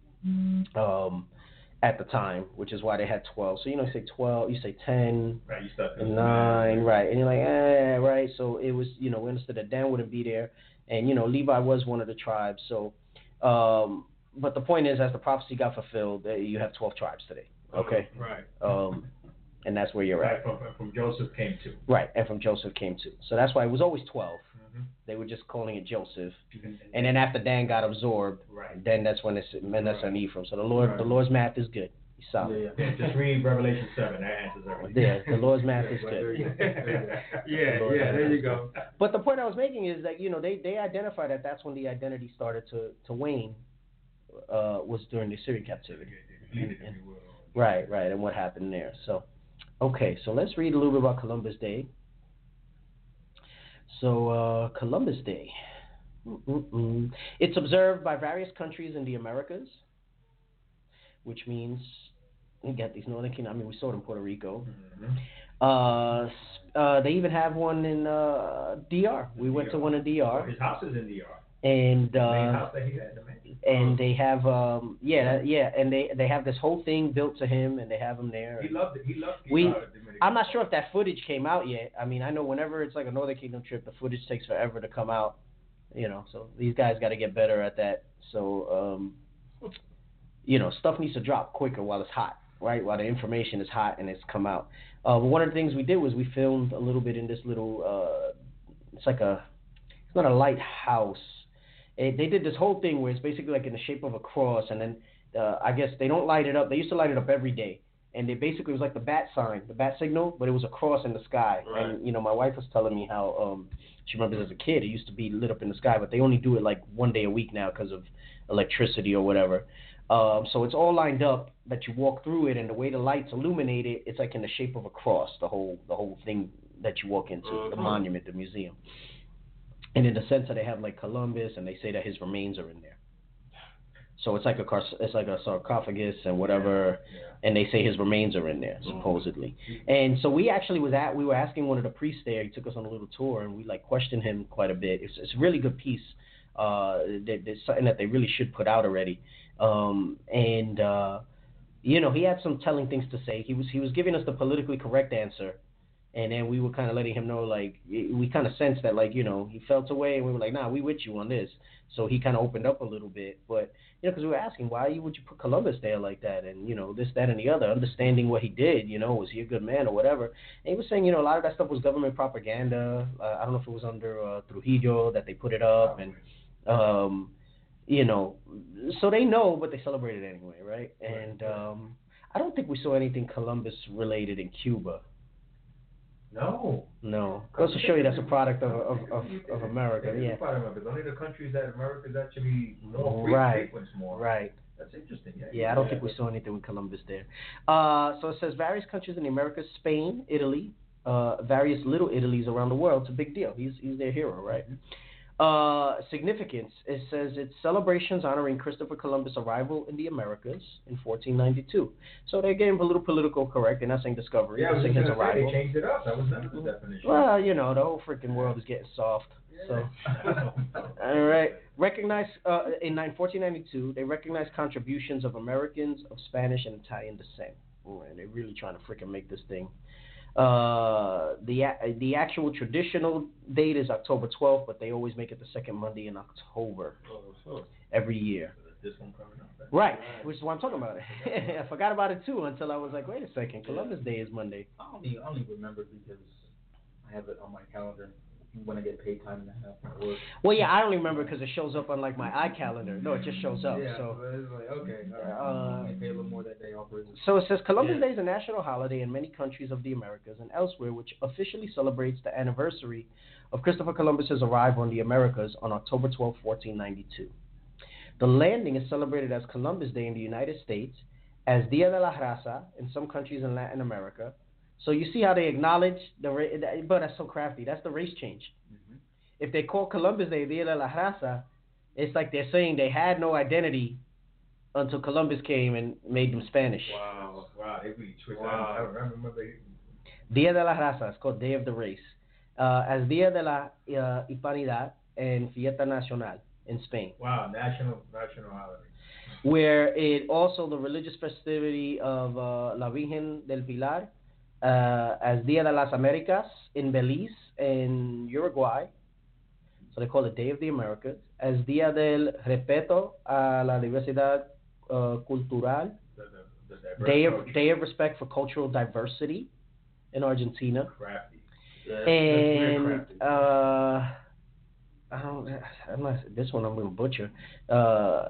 S1: um, at the time, which is why they had twelve. So, you know, you say twelve, you say ten,
S4: Right, you start
S1: and nine, right. And you're like, eh, right. So it was, you know, we understood that Dan wouldn't be there. And, you know, Levi was one of the tribes. So, um, but the point is, as the prophecy got fulfilled, uh, you have twelve tribes today. Okay?
S4: Right.
S1: Um, and that's where you're
S4: Right,
S1: at.
S4: from, from Joseph came to.
S1: Right. And from Joseph came to. So that's why it was always twelve.
S4: Mm-hmm.
S1: They were just calling it Joseph.
S4: And,
S1: And then after Dan got absorbed,
S4: right.
S1: then that's when it's Manasseh and Ephraim. So the Lord,
S4: Right.
S1: the Lord's math is good. He's solid.
S3: Yeah, yeah.
S4: Yeah, just read Revelation seven. That answers everything.
S1: Yeah, the Lord's math is
S3: Yeah,
S1: good.
S3: very good. Very good.
S5: Yeah,
S1: Lord,
S5: yeah, there you go.
S1: But the point I was making is that, you know, they, they identified that that's when the identity started to, to wane, uh, was during the Assyrian captivity.
S4: Lead it, if you will.
S1: Right, right, and what happened there. So, okay, so let's read a little bit about Columbus Day. So, uh, Columbus Day. Mm-mm-mm. It's observed by various countries in the Americas, which means you got these Northern Kingdom. I mean, we saw it in Puerto Rico.
S4: Mm-hmm.
S1: Uh, uh, they even have one in uh, D R. We went to one in D
S4: So
S1: R,
S4: his house is in D R.
S1: and
S4: The main
S1: uh,
S4: house that he had to make.
S1: and they have um, yeah, yeah, and they they have this whole thing built to him, and they have him there.
S4: He loved it. He loved it.
S1: We-
S4: Uh, Dominican.
S1: I'm not sure if that footage came out yet. I mean, I know whenever it's like a Northern Kingdom trip, the footage takes forever to come out. You know, so these guys got to get better at that. So, um, you know, stuff needs to drop quicker while it's hot, right? While the information is hot and it's come out. Uh, but one of the things we did was we filmed a little bit in this little, uh, it's like a, it's not a lighthouse. It, they did this whole thing where it's basically like in the shape of a cross, and then uh, I guess they don't light it up. They used to light it up every day. And it basically was like the bat sign, the bat signal, but it was a cross in the sky.
S5: Right.
S1: And, you know, my wife was telling me how um, she remembers as a kid, it used to be lit up in the sky, but they only do it like one day a week now because of electricity or whatever. Um, so it's all lined up that you walk through it, and the way the lights illuminate it, it's like in the shape of a cross, the whole the whole thing that you walk into, the
S5: Mhm.
S1: monument, the museum. And in the center, they have like Columbus, and they say that his remains are in there. So it's like a car- it's like a sarcophagus and whatever,
S4: Yeah.
S1: and they say his remains are in there supposedly. And so we actually was at we were asking one of the priests there. He took us on a little tour, and we like questioned him quite a bit. It's it's a really good piece. Uh, that, that's something that they really should put out already. Um, and uh, you know, he had some telling things to say. He was he was giving us the politically correct answer, And then we were kind of letting him know, like, we kind of sensed that, like, you know, he felt away, and we were like, nah, we with you on this. So he kind of opened up a little bit. But, you know, because we were asking, why would you put Columbus there like that? And, you know, this, that, and the other, understanding what he did, you know, was he a good man or whatever. And he was saying, you know, a lot of that stuff was government propaganda. Uh, I don't know if it was under uh, Trujillo that they put it up. And, um, you know, so they know, but they celebrate it anyway, right? And um, I don't think we saw anything Columbus-related in Cuba.
S4: No.
S1: No. Goes to show you that's a product of of, of, of America.
S4: It is
S1: Yeah.
S4: a product of it. Only the countries that America is actually more free
S1: Right.
S4: frequents more.
S1: Right.
S4: That's interesting. Yeah.
S1: Yeah, I don't think we saw anything with Columbus there. Uh, so it says various countries in the Americas, Spain, Italy, uh, various little Italies around the world. It's a big deal. He's he's their hero, right? Uh, significance. It says it's celebrations honoring Christopher Columbus' arrival in the Americas in fourteen ninety-two. So they're getting a little political correct. They're not saying discovery.
S4: Yeah, I was
S1: they're
S4: just
S1: saying his
S4: gonna say,
S1: arrival.
S4: they changed it up. That was never the definition.
S1: Well, you know, the whole freaking world is getting soft. So, all right. Recognize uh, in fourteen ninety-two, they recognized contributions of Americans of Spanish and Italian descent. Oh, and they're really trying to freaking make this thing. Uh, the the actual traditional date is October twelfth, but they always make it the second Monday in October every year.
S4: This one coming up.
S1: Right, which is why I'm talking about it. I forgot about it too until I was like, wait a second, Columbus Day is Monday.
S3: I only, I only remember because I have it on my calendar when I get paid time and a half at work.
S1: Well, yeah, I only remember because it shows up on like my iCalendar. No, it just shows up.
S3: Yeah,
S1: so
S3: it's like, okay, all right.
S1: Uh,
S3: I pay a little more that day off.
S1: So it says Columbus
S3: Yeah.
S1: Day is a national holiday in many countries of the Americas and elsewhere, which officially celebrates the anniversary of Christopher Columbus's arrival in the Americas on October twelfth, fourteen ninety-two. The landing is celebrated as Columbus Day in the United States, as Dia de la Raza in some countries in Latin America. So you see how they acknowledge the race, but that's so crafty. That's the race change.
S3: Mm-hmm.
S1: If they call Columbus Day Dia de la Raza, it's like they're saying they had no identity until Columbus came and made them Spanish.
S4: Wow, wow, they really twist.
S5: Wow.
S4: I, I remember they.
S1: Dia de la Raza, it's called Day of the Race, uh, as Dia de la uh, Hispanidad and Fiesta Nacional in Spain,
S4: Wow, national national holiday.
S1: where it also the religious festivity of uh, La Virgen del Pilar, uh, as Dia de las Americas in Belize and Uruguay. So they call it Day of the Americas, as Dia del Respeto a la Diversidad uh, Cultural,
S4: The, the, the diverse
S1: Day of
S4: culture.
S1: Day of Respect for Cultural Diversity in Argentina.
S4: Crafty.
S1: And uh, I don't. I'm not. This one I'm gonna butcher. Uh,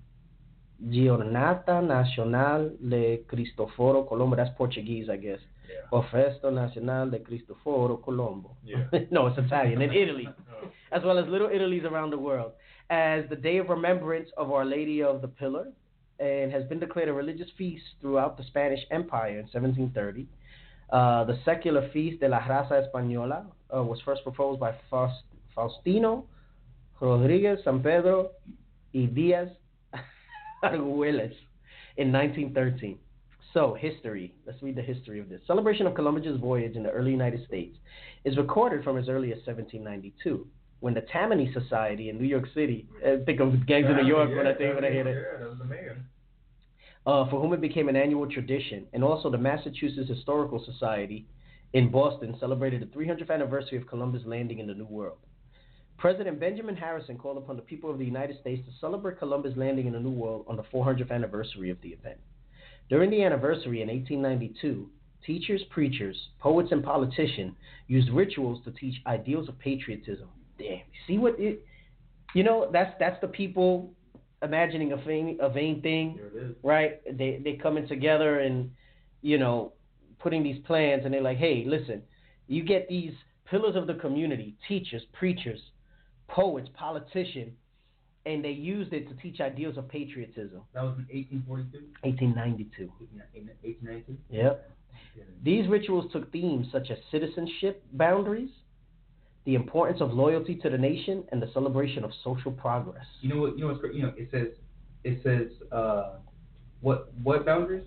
S1: Giornata Nacional de Cristoforo Colombo. That's Portuguese, I guess.
S4: Yeah.
S1: Or Festa Nacional de Cristoforo Colombo.
S4: Yeah.
S1: No, it's Italian. In Italy, as well as little Italies around the world, as the day of remembrance of Our Lady of the Pillar, and has been declared a religious feast throughout the Spanish Empire in seventeen thirty. Uh, the secular feast de la Raza Española uh, was first proposed by Faust, Faustino Rodriguez San Pedro y Díaz Argüelles in nineteen thirteen. So, history. Let's read the history of this. Celebration of Columbus's voyage in the early United States is recorded from as early as seventeen ninety-two, when the Tammany Society in New York City, I think of Gangs of New York
S4: yeah,
S1: when I think when I hear that.
S4: Yeah, that was the mayor.
S1: Uh, for whom it became an annual tradition, and also the Massachusetts Historical Society in Boston celebrated the three hundredth anniversary of Columbus landing in the New World. President Benjamin Harrison called upon the people of the United States to celebrate Columbus landing in the New World on the four hundredth anniversary of the event. During the anniversary in eighteen ninety-two, teachers, preachers, poets, and politicians used rituals to teach ideals of patriotism. Damn, see what it, you know, that's that's the people imagining a vain, a vain thing,
S4: Here it is.
S1: right? They they coming together and, you know, putting these plans, and they're like, hey, listen, you get these pillars of the community, teachers, preachers, poets, politicians, and they used it to teach ideals of patriotism.
S3: That was in eighteen forty-two?
S1: eighteen ninety-two.
S3: eighteen ninety-two?
S1: Yep. These rituals took themes such as citizenship boundaries, the importance of loyalty to the nation, and the celebration of social progress.
S3: You know what? You know what's great? You know, it says, it says, uh, what what boundaries?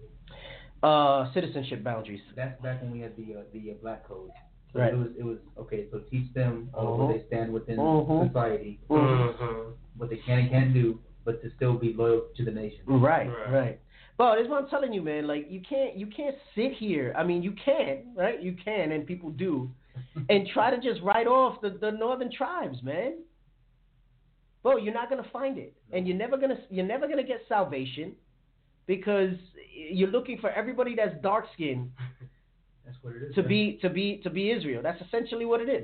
S1: Uh, citizenship boundaries.
S3: That's back when we had the uh, the uh, black code. So
S1: Right.
S3: it was it was okay. So teach them uh,
S1: Uh-huh.
S3: where they stand within
S1: Uh-huh.
S3: society,
S5: Mm-hmm.
S3: what they can and can't do, but to still be loyal to the nation.
S1: Right,
S5: Right.
S1: right. Well, that's what I'm telling you, man. Like you can't you can't sit here. I mean, you can, right? You can, and people do, and try to just write off the, the northern tribes, man. Bro, you're not gonna find it, and you're never gonna you're never gonna get salvation because you're looking for everybody that's dark skinned.
S3: That's what it is.
S1: To
S3: man.
S1: be to be to be Israel. That's essentially what it is.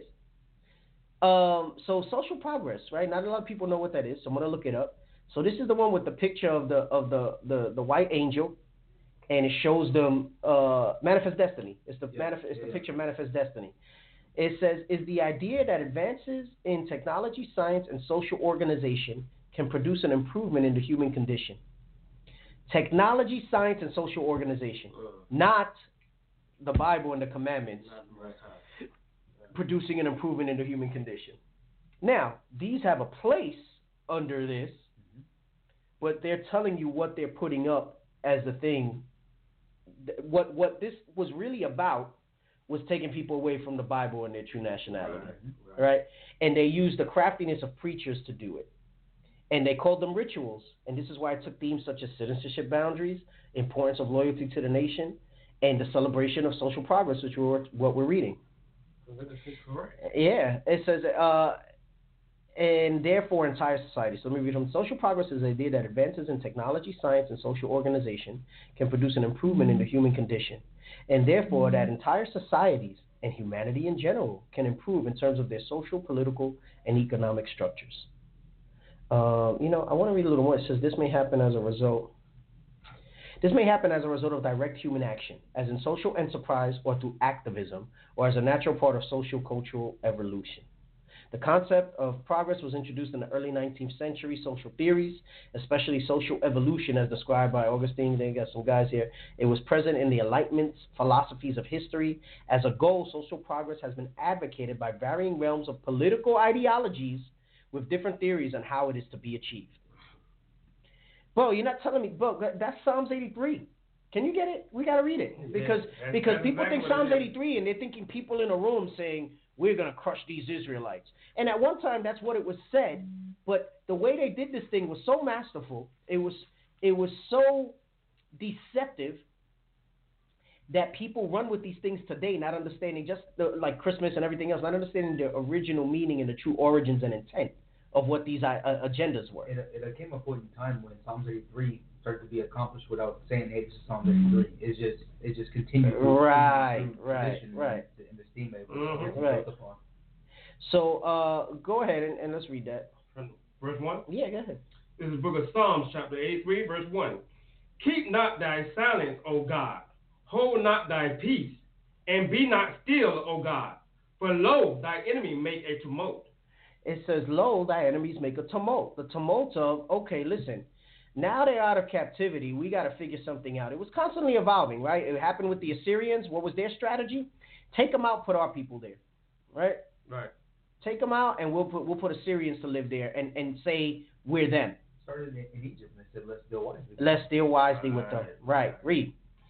S1: Um, so social progress, right? Not a lot of people know what that is. So I'm gonna look it up. So this is the one with the picture of the of the the, the white angel, and it shows them uh, manifest destiny. It's the
S3: Yeah,
S1: manif- It's
S3: yeah,
S1: the
S3: yeah.
S1: picture of manifest destiny. It says is the idea that advances in technology, science, and social organization can produce an improvement in the human condition. Technology, science, and social organization,
S5: Uh,
S1: not the Bible and the commandments,
S5: not the Most High.
S1: producing an improvement in the human condition. Now, these have a place under this, but they're telling you what they're putting up as the thing. What what this was really about was taking people away from the Bible and their true nationality,
S5: Right,
S1: right?
S5: right.
S1: And they used the craftiness of preachers to do it. And they called them rituals. And this is why I took themes such as citizenship boundaries, importance of loyalty to the nation, and the celebration of social progress, which we're what we're reading.
S5: Politically correct.
S1: Yeah, it says, uh, and therefore entire society. So let me read from social progress is the idea that advances in technology, science, and social organization can produce an improvement in the human condition. And therefore that entire societies and humanity in general can improve in terms of their social, political, and economic structures. Um, you know, I want to read a little more. It says this may happen as a result. This may happen as a result of direct human action, as in social enterprise or through activism, or as a natural part of social cultural evolution. The concept of progress was introduced in the early nineteenth century social theories, especially social evolution as described by Augustine. They got some guys here. It was present in the Enlightenment philosophies of history. As a goal, social progress has been advocated by varying realms of political ideologies with different theories on how it is to be achieved. Bro, you're not telling me, bro, that's Psalms eighty-three. Can you get it? We got to read it. Because
S5: Yeah,
S1: because
S5: that's
S1: people
S5: exactly
S1: think
S5: what
S1: Psalms
S5: it is.
S1: eighty-three and they're thinking people in a room saying, we're going to crush these Israelites. And at one time, that's what it was said. But the way they did this thing was so masterful. It was it was so deceptive that people run with these things today, not understanding just the, like Christmas and everything else, not understanding the original meaning and the true origins and intent of what these uh, agendas were.
S3: It, it came a point in time when Psalms eighty-three started to be accomplished without saying, hey, this is Psalms eighty-three. It's just, it just continued. through-
S1: Right,
S3: through
S1: right,
S3: tradition
S1: right.
S3: And, and the steam that it
S5: Mhm.
S3: was
S1: Right.
S3: built upon.
S1: So uh, go ahead and, and let's read that.
S5: Verse one.
S1: Yeah, go ahead.
S5: This is the book of Psalms, chapter eighty-three, verse one. Keep not thy silence, O God. Hold not thy peace, and be not still, O God. For lo, thy enemy make a tumult.
S1: It says, lo, thy enemies make a tumult. The tumult of, okay, listen, now they're out of captivity. We got to figure something out. It was constantly evolving, right? It happened with the Assyrians. What was their strategy? Take them out, put our people there, right?
S5: Right.
S1: Take them out, and we'll put we'll put Assyrians to live there, and, and say we're them.
S3: Started in, in Egypt and they said, let's deal wisely.
S1: Let's deal wisely with them. Right. Read.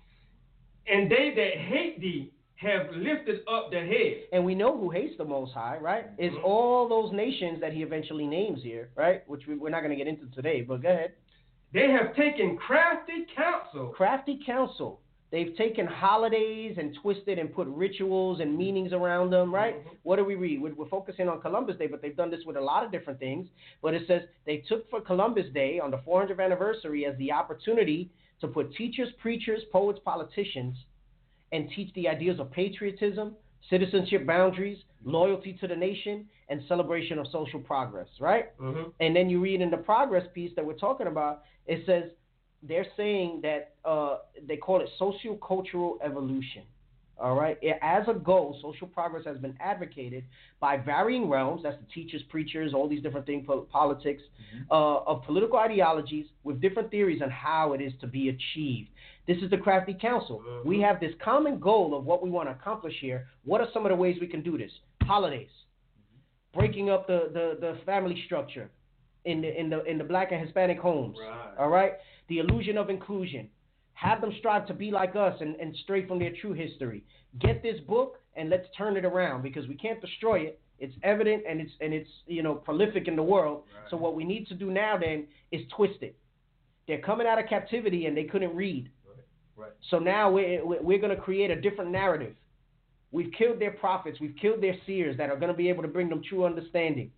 S5: And they that hate thee have lifted up their head.
S1: And we know who hates the Most High, right? It's
S5: Mhm.
S1: all those nations that he eventually names here, right? Which we, we're not going to get into today, but go ahead.
S5: They have taken crafty counsel.
S1: Crafty counsel. They've taken holidays and twisted and put rituals and meanings around them, right?
S5: Mhm.
S1: What do we read? We're, we're focusing on Columbus Day, but they've done this with a lot of different things. But it says they took for Columbus Day on the four hundredth anniversary as the opportunity to put teachers, preachers, poets, politicians, and teach the ideas of patriotism, citizenship boundaries, loyalty to the nation, and celebration of social progress, right?
S5: Mhm.
S1: And then you read in the progress piece that we're talking about, it says they're saying that uh, they call it socio-cultural evolution. All right. As a goal, social progress has been advocated by varying realms. That's the teachers, preachers, all these different things, politics, mm-hmm. uh, of political ideologies with different theories on how it is to be achieved. This is the crafty counsel. Mm-hmm. We have this common goal of what we want to accomplish here. What are some of the ways we can do this? Holidays, mm-hmm. breaking up the, the, the family structure in the in the in the black and Hispanic homes.
S5: Right.
S1: All right. The illusion of inclusion. Have them strive to be like us and, and stray from their true history. Get this book and let's turn it around because we can't destroy it. It's evident and it's and it's you know prolific in the world. Right. So what we need to do now then is twist it. They're coming out of captivity and they couldn't read.
S3: Right. Right.
S1: So now we're, we're going to create a different narrative. We've killed their prophets. We've killed their seers that are going to be able to bring them true understanding.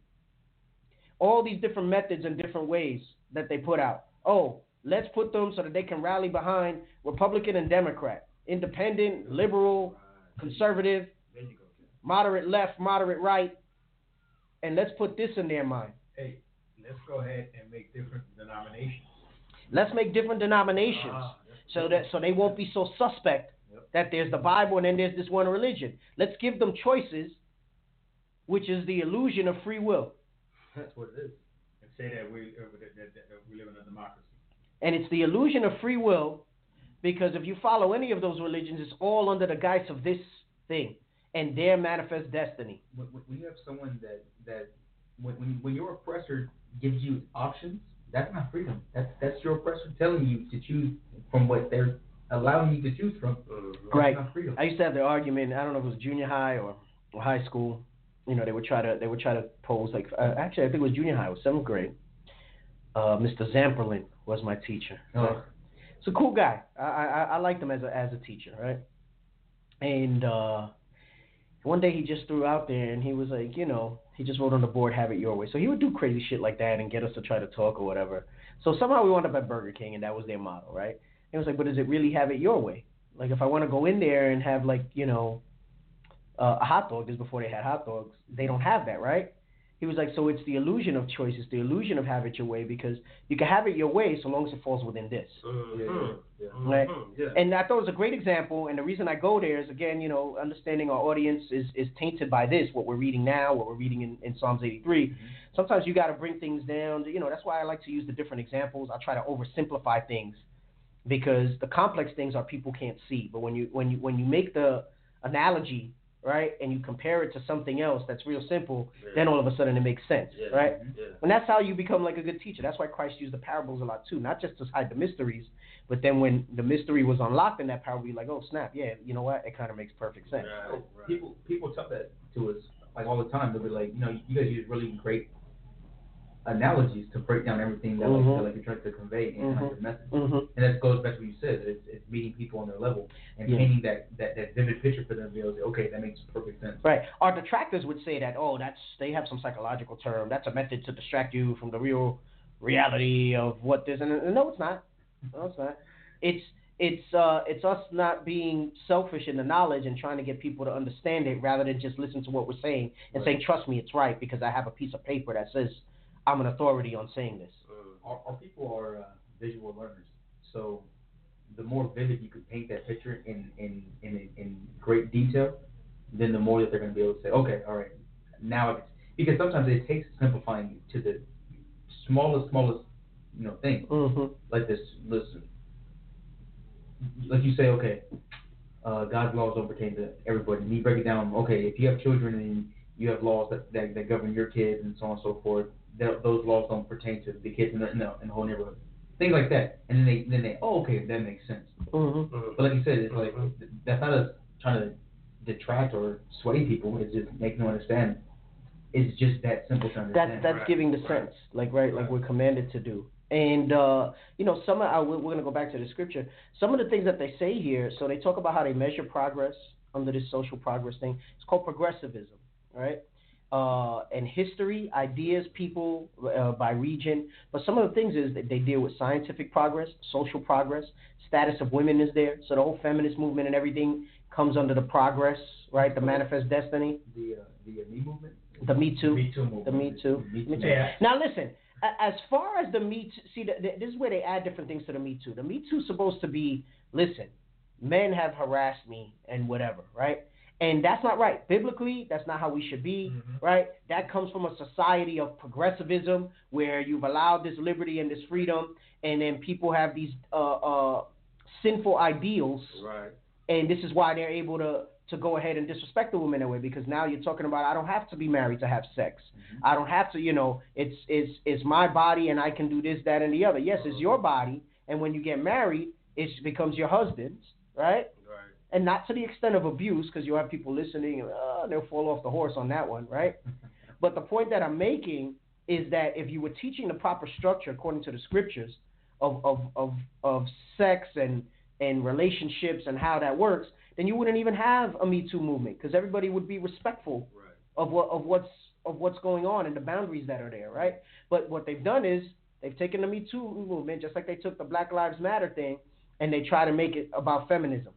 S1: All these different methods and different ways that they put out. Oh, let's put them so that they can rally behind Republican and Democrat, independent, liberal, conservative, moderate left, moderate right, and let's put this in their mind.
S4: Hey, let's go ahead and make different denominations.
S1: Let's make different denominations
S4: Ah,
S1: so that so they won't be so suspect
S4: Yep.
S1: that there's the Bible and then there's this one religion. Let's give them choices, which is the illusion of free will.
S3: That's what it is.
S4: And say that we uh, that, that, that we live in a democracy.
S1: And it's the illusion of free will because if you follow any of those religions, it's all under the guise of this thing and their manifest destiny.
S3: When, when you have someone that that when, when when your oppressor gives you options, that's not freedom. That's that's your oppressor telling you to choose from what they're allowing you to choose from. That's
S1: Right.
S3: not freedom.
S1: I used to have the argument. I don't know if it was junior high or, or high school. You know, they would try to they would try to pose like uh, actually I think it was junior high, it was seventh grade. Uh, Mister Zamperlin was my teacher.
S3: Oh.
S1: Right? It's a cool guy. I, I I liked him as a as a teacher, right? And uh, one day he just threw out there and he was like, you know, he just wrote on the board, "Have it your way." So he would do crazy shit like that and get us to try to talk or whatever. So somehow we wound up at Burger King and that was their motto, right? And it was like, but is it really have it your way? Like if I want to go in there and have like, you know, uh, a hot dog, this is before they had hot dogs, they don't have that, right? He was like, so it's the illusion of choice, it's the illusion of have it your way because you can have it your way so long as it falls within this.
S5: Mm-hmm.
S3: Yeah, yeah.
S1: Right?
S5: Mm-hmm. Yeah.
S1: And I thought it was a great example, and the reason I go there is, again, you know, understanding our audience is, is tainted by this, what we're reading now, what we're reading in, in Psalms eighty-three. Mm-hmm. Sometimes you got to bring things down. To, you know, that's why I like to use the different examples. I try to oversimplify things because the complex things are people can't see. But when you when you when you make the analogy, right, and you compare it to something else that's real simple,
S5: Yeah.
S1: then all of a sudden it makes sense,
S5: Yeah.
S1: right?
S5: Yeah.
S1: And that's how you become like a good teacher. That's why Christ used the parables a lot too, not just to hide the mysteries, but then when the mystery was unlocked in that parable, you're like, oh snap, yeah, you know what? It kind of makes perfect sense.
S5: Right, right.
S3: People people tell that to us like all the time. They'll be like, you know, you guys use really great analogies to break down everything that,
S1: Mhm.
S3: like, that like you're trying to convey in like
S1: Mhm.
S3: the message.
S1: Mm-hmm.
S3: And that goes back to what you said. It's, it's meeting people on their level and
S1: Yeah.
S3: painting that, that, that vivid picture for them to be able to say, okay, that makes perfect sense.
S1: Right. Our detractors would say that, oh, that's they have some psychological term. That's a method to distract you from the real reality of what this. And, and no, it's not. No, it's not. It's it's uh it's us not being selfish in the knowledge and trying to get people to understand it rather than just listen to what we're saying and
S3: Right.
S1: saying, trust me, it's right because I have a piece of paper that says I'm an authority on saying this.
S3: Our, our people are uh, visual learners, so the more vivid you could paint that picture in in, in, in great detail, then the more that they're going to be able to say, okay, all right, now it's because sometimes it takes simplifying to the smallest, smallest, you know, thing
S1: Mm-hmm.
S3: like this. Listen, like you say, okay, uh, God's laws don't pertain to everybody, and you break it down. Okay, if you have children and you have laws that, that, that govern your kids and so on and so forth, that, those laws don't pertain to the kids in the, in the, in the whole neighborhood. Things like that. And then they, then they, oh, okay, that makes sense.
S1: Mm-hmm.
S3: But like you said, it's like,
S5: Mhm.
S3: that's not us trying to detract or sway people. It's just making them understand. It's just that simple to understand.
S1: That's that's
S5: Right,
S1: giving the
S5: right.
S1: sense, like right, like we're commanded to do. And uh, you know, some of, uh, we're, we're gonna go back to the scripture. Some of the things that they say here. So they talk about how they measure progress under this social progress thing. It's called progressivism, right? Uh, and history, ideas, people uh, by region. But some of the things is that they deal with scientific progress, social progress, status of women is there. So the whole feminist movement and everything comes under the progress, right? The manifest destiny,
S3: The, uh, the uh, Me Movement?
S1: the Me Too.
S4: Me Too movement.
S1: The Me Too.
S3: Me Too.
S1: Me Too.
S4: Yeah.
S1: Now listen, a- as far as the Me Too, see, the, the, this is where they add different things to the Me Too. The Me Too is supposed to be, listen, men have harassed me and whatever, right? And that's not right. Biblically, that's not how we should be,
S4: Mhm.
S1: right? That comes from a society of progressivism where you've allowed this liberty and this freedom, and then people have these uh, uh, sinful ideals,
S5: Right.
S1: and this is why they're able to to go ahead and disrespect the woman that way, because now you're talking about I don't have to be married to have sex.
S3: Mm-hmm.
S1: I don't have to, you know, it's it's it's my body and I can do this, that, and the other. Yes, it's your body, and when you get married, it becomes your husband's, right?
S5: Right.
S1: And not to the extent of abuse, because you'll have people listening and uh, they'll fall off the horse on that one, right? But the point that I'm making is that if you were teaching the proper structure according to the scriptures, of of of, of sex and and relationships and how that works, then you wouldn't even have a Me Too movement because everybody would be respectful
S5: Right.
S1: of what of what's of what's going on and the boundaries that are there, right? But what they've done is they've taken the Me Too movement, just like they took the Black Lives Matter thing, and they try to make it about feminism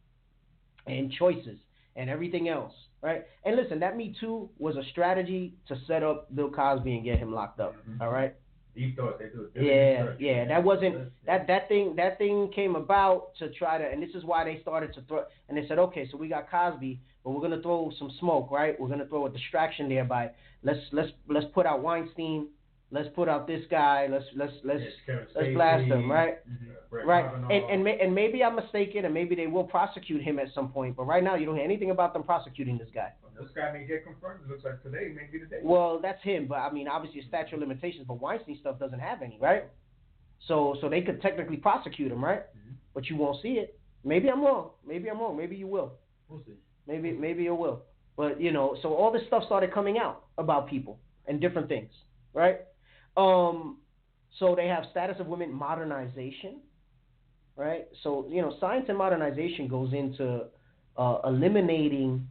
S1: and choices and everything else, right? And listen, that Me Too was a strategy to set up Bill Cosby and get him locked up,
S4: Mhm.
S1: all right?
S4: Deep thoughts, they do it.
S1: Yeah, yeah, that wasn't that that thing that thing came about to try to, and this is why they started to throw, and they said, okay, so we got Cosby, but we're gonna throw some smoke, right? We're gonna throw a distraction there by let's let's let's put out Weinstein, let's put out this guy, let's let's let's
S4: Yes, Kevin
S1: let's
S4: Spacey,
S1: blast him, right?
S3: Mm-hmm.
S4: uh, Brett
S1: Right,
S4: Kavanaugh.
S1: and and may, and maybe I'm mistaken, and maybe they will prosecute him at some point, but right now you don't hear anything about them prosecuting this guy.
S4: This guy may get confirmed. It looks like today may be the day.
S1: Well, that's him, but I mean, obviously, a statute of limitations, but Weinstein stuff doesn't have any, right? So, so they could technically prosecute him, right?
S3: Mhm.
S1: But you won't see it. Maybe I'm wrong. Maybe I'm wrong. Maybe you will.
S3: We'll see.
S1: Maybe, maybe you will. But you know, so all this stuff started coming out about people and different things, right? Um, so they have status of women modernization, right? So you know, science and modernization goes into uh, eliminating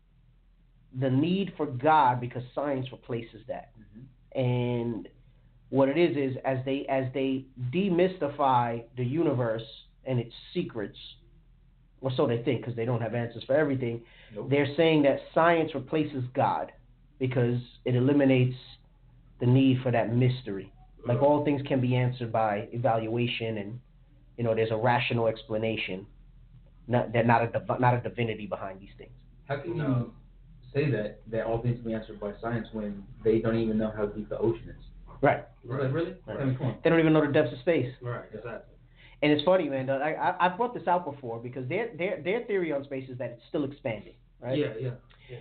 S1: the need for God because science replaces that.
S3: Mm-hmm.
S1: And what it is is as they as they demystify the universe and its secrets, or so they think because they don't have answers for everything,
S4: Nope.
S1: they're saying that science replaces God because it eliminates the need for that mystery. Like all things can be answered by evaluation, and you know there's a rational explanation. Not that not a div- not a divinity behind these things.
S3: How can
S5: No.
S3: you say that that all things can be answered by science when they don't even know how deep the ocean is?
S1: Right.
S3: Like, really?
S1: Right.
S3: I mean, come on.
S1: They don't even know the depths of space.
S5: Right, exactly.
S1: And it's funny, man. I I I've brought this out before because their their their theory on space is that it's still expanding, right?
S5: Yeah, yeah. yeah.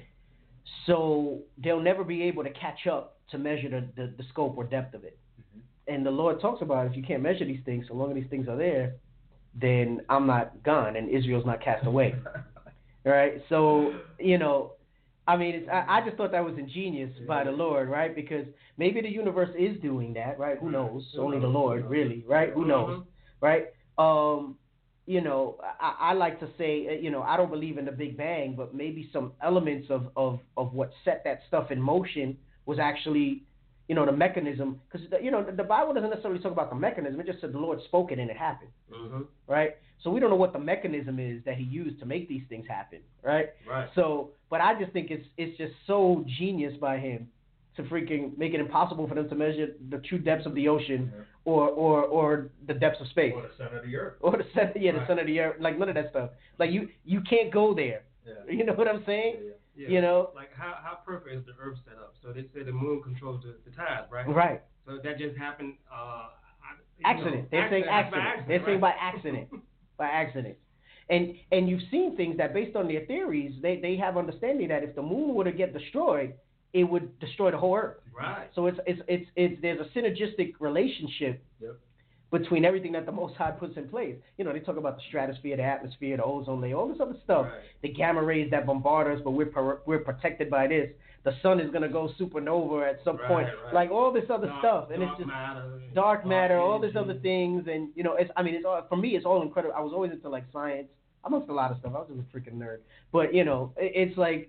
S1: So they'll never be able to catch up to measure the, the, the scope or depth of it. Mm-hmm. And the Lord talks about if you can't measure these things, so long as these things are there, then I'm not gone and Israel's not cast away. Right? So, you know, I mean, it's, I, I just thought that was ingenious by the Lord, right? Because maybe the universe is doing that, right? Who knows? Only the Lord, really, right? Who knows, right? Um, you know, I, I like to say, you know, I don't believe in the Big Bang, but maybe some elements of, of, of what set that stuff in motion was actually, you know, the mechanism. Because, you know, the, the Bible doesn't necessarily talk about the mechanism. It just said the Lord spoke it and it happened,
S5: Mm-hmm.
S1: right? So we don't know what the mechanism is that he used to make these things happen, right?
S5: Right.
S1: So, but I just think it's it's just so genius by him to freaking make it impossible for them to measure the true depths of the ocean
S4: Yeah.
S1: or, or, or the depths of space.
S4: Or the center of the earth.
S1: Or the center, yeah, the
S4: Right.
S1: center of the earth, like none of that stuff. Like you, you can't go there.
S3: Yeah.
S1: You know what I'm saying?
S5: Yeah.
S1: You know?
S5: Like how how perfect is the Earth set up? So they say the moon controls the, the tides, right?
S1: Right.
S5: So that just happened. Uh, I- you
S1: Accident.
S5: know,
S1: They're saying
S5: by
S1: accident. They're saying
S5: right?
S1: by accident. By accident. And and you've seen things that based on their theories, they, they have understanding that if the moon were to get destroyed, it would destroy the whole earth.
S5: Right.
S1: So it's it's it's, it's there's a synergistic relationship
S3: Yep.
S1: between everything that the Most High puts in place. You know, they talk about the stratosphere, the atmosphere, the ozone layer, all this other stuff.
S5: Right.
S1: The gamma rays that bombard us, but we're per- we're protected by this. The sun is gonna go supernova at some
S5: Right,
S1: point,
S5: right.
S1: like all this other
S5: Dark-
S1: stuff, and
S5: dark
S1: it's just
S5: matter,
S1: dark matter, all this
S5: energy.
S1: other things, and you know, it's I mean, it's all for me, it's all incredible. I was always into like science, amongst a lot of stuff. I was just a freaking nerd, but you know, it, it's like,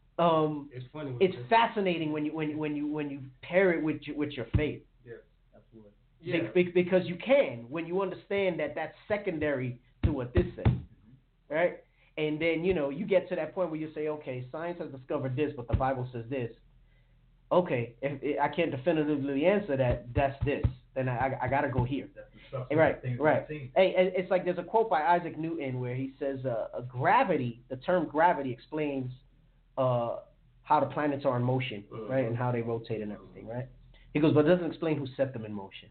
S1: um,
S5: It's funny. when
S1: it's
S5: you-
S1: fascinating when you when you when you when you pair it with your, with your faith.
S3: Absolutely.
S5: Yeah.
S1: Be- be- because you can when you understand that that's secondary to what this says, right? And then you know you get to that point where you say, okay, science has discovered this, but the Bible says this. Okay, if, if I can't definitively answer that, that's this. Then I, I, I got to go here.
S4: That's the stuff.
S1: Right,
S4: things
S1: right.
S4: we've seen.
S1: Hey, and it's like there's a quote by Isaac Newton where he says, uh, a gravity, the term gravity explains uh, how the planets are in motion, right, and how they rotate and everything, right? He goes, but it doesn't explain who set them in motion.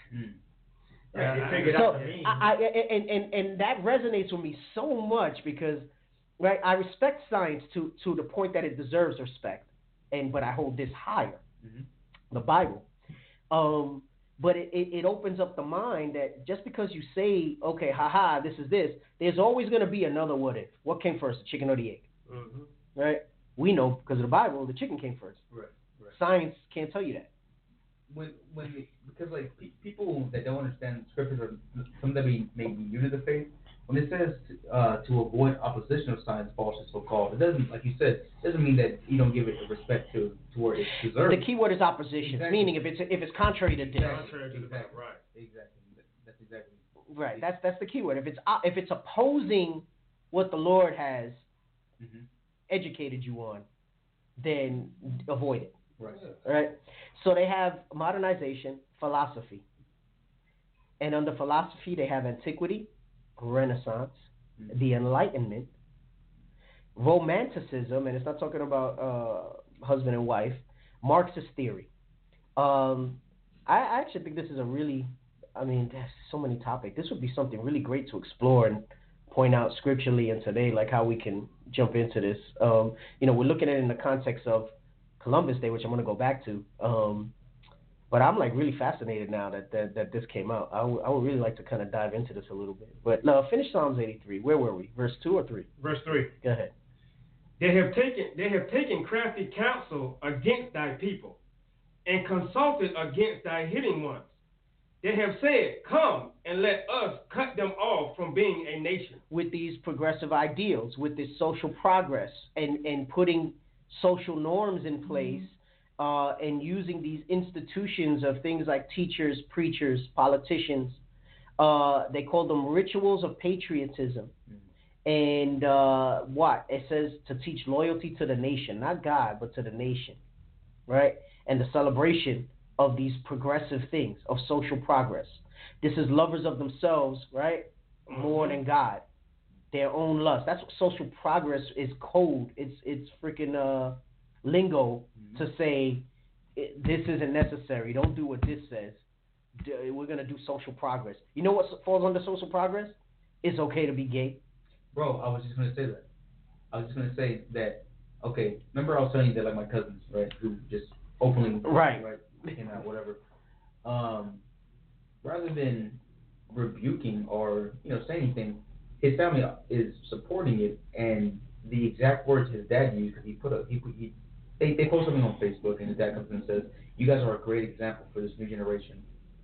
S4: Right,
S5: Yeah,
S4: they figured
S1: So
S4: out the mean.
S1: I, I and, and and that resonates with me so much because, right, I respect science to to the point that it deserves respect, and but I hold this higher,
S3: Mm-hmm.
S1: the Bible. Um, but it, it, it opens up the mind that just because you say, okay, haha, this is this, there's always going to be another what if. What came first, the chicken or the egg?
S5: Mhm.
S1: Right? We know because of the Bible, the chicken came first.
S5: Right. Right.
S1: Science can't tell you that.
S3: when when the, because like pe- people that don't understand scriptures or some that be maybe new to the faith, when it says uh, to avoid opposition of science, false is so called, it doesn't, like you said, it doesn't mean that you don't give it respect to, to where it's deserved.
S1: The key word is opposition,
S3: Exactly.
S1: meaning if it's if it's contrary to this.
S5: Contrary to the fact, right.
S3: Exactly. That's exactly.
S1: Right. That's that's the key word. If it's uh, if it's opposing what the Lord has
S3: Mm-hmm.
S1: educated you on, then avoid it.
S3: Right.
S1: Right. So they have modernization, philosophy, and under philosophy they have antiquity, Renaissance,
S3: Mm-hmm.
S1: the Enlightenment, Romanticism, and it's not talking about uh, husband and wife, Marxist theory. Um, I, I actually think this is a really, I mean, there's so many topics. This would be something really great to explore and point out scripturally and today, like how we can jump into this. Um, you know, we're looking at it in the context of Columbus Day, which I'm going to go back to. Um, but I'm like really fascinated now that that, that this came out. I, w- I would really like to kind of dive into this a little bit. But no, finish Psalms eighty-three. Where were we? Verse two or three?
S5: Verse three.
S1: Go ahead.
S5: They have taken they have taken crafty counsel against thy people, and consulted against thy hidden ones. They have said, come and let us cut them off from being a nation.
S1: With these progressive ideals, with this social progress, and, and putting social norms in place, uh, and using these institutions of things like teachers, preachers, politicians, uh, they call them rituals of patriotism. And uh, what? It says to teach loyalty to the nation, not God, but to the nation, right? And the celebration of these progressive things, of social progress. This is lovers of themselves, right? Mm-hmm. More than God. Their own lust. That's what social progress is code. It's it's freaking uh, lingo mm-hmm. to say this isn't necessary. Don't do what this says. We're going to do social progress. You know what falls under social progress? It's okay to be gay.
S3: Bro, I was just going to say that. I was just going to say that, okay, remember I was telling you that, like, my cousins, right, who just openly,
S1: right,
S3: right came out, whatever. Um, rather than rebuking or, you know, saying anything, his family is supporting it, and the exact words his dad used, because he put a, he, he they, they post something on Facebook, and his dad comes in and says, you guys are a great example for this new generation.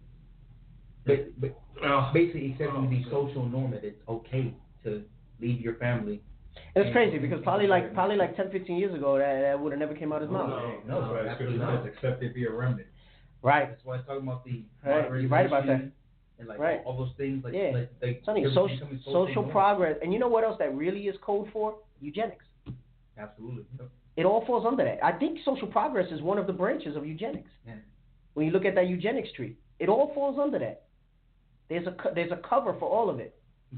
S3: But, but
S5: oh.
S3: basically accepting oh, the social norm that it's okay to leave your family.
S1: And it's crazy because probably like probably like ten, fifteen years ago that, that would have never came out of his mouth.
S4: No, no, no, that's absolutely not. Except there be a remnant.
S1: Right.
S3: That's why I'm talking about the
S1: right. You're right about that.
S3: And like
S1: right.
S3: all, all those things. Like,
S1: yeah.
S3: like, like
S1: Something social, social, social progress. And you know what else that really is code for? Eugenics.
S3: Absolutely. Yep.
S1: It all falls under that. I think social progress is one of the branches of eugenics.
S3: Yeah.
S1: When you look at that eugenics tree, it all falls under that. There's a there's a cover for all of it.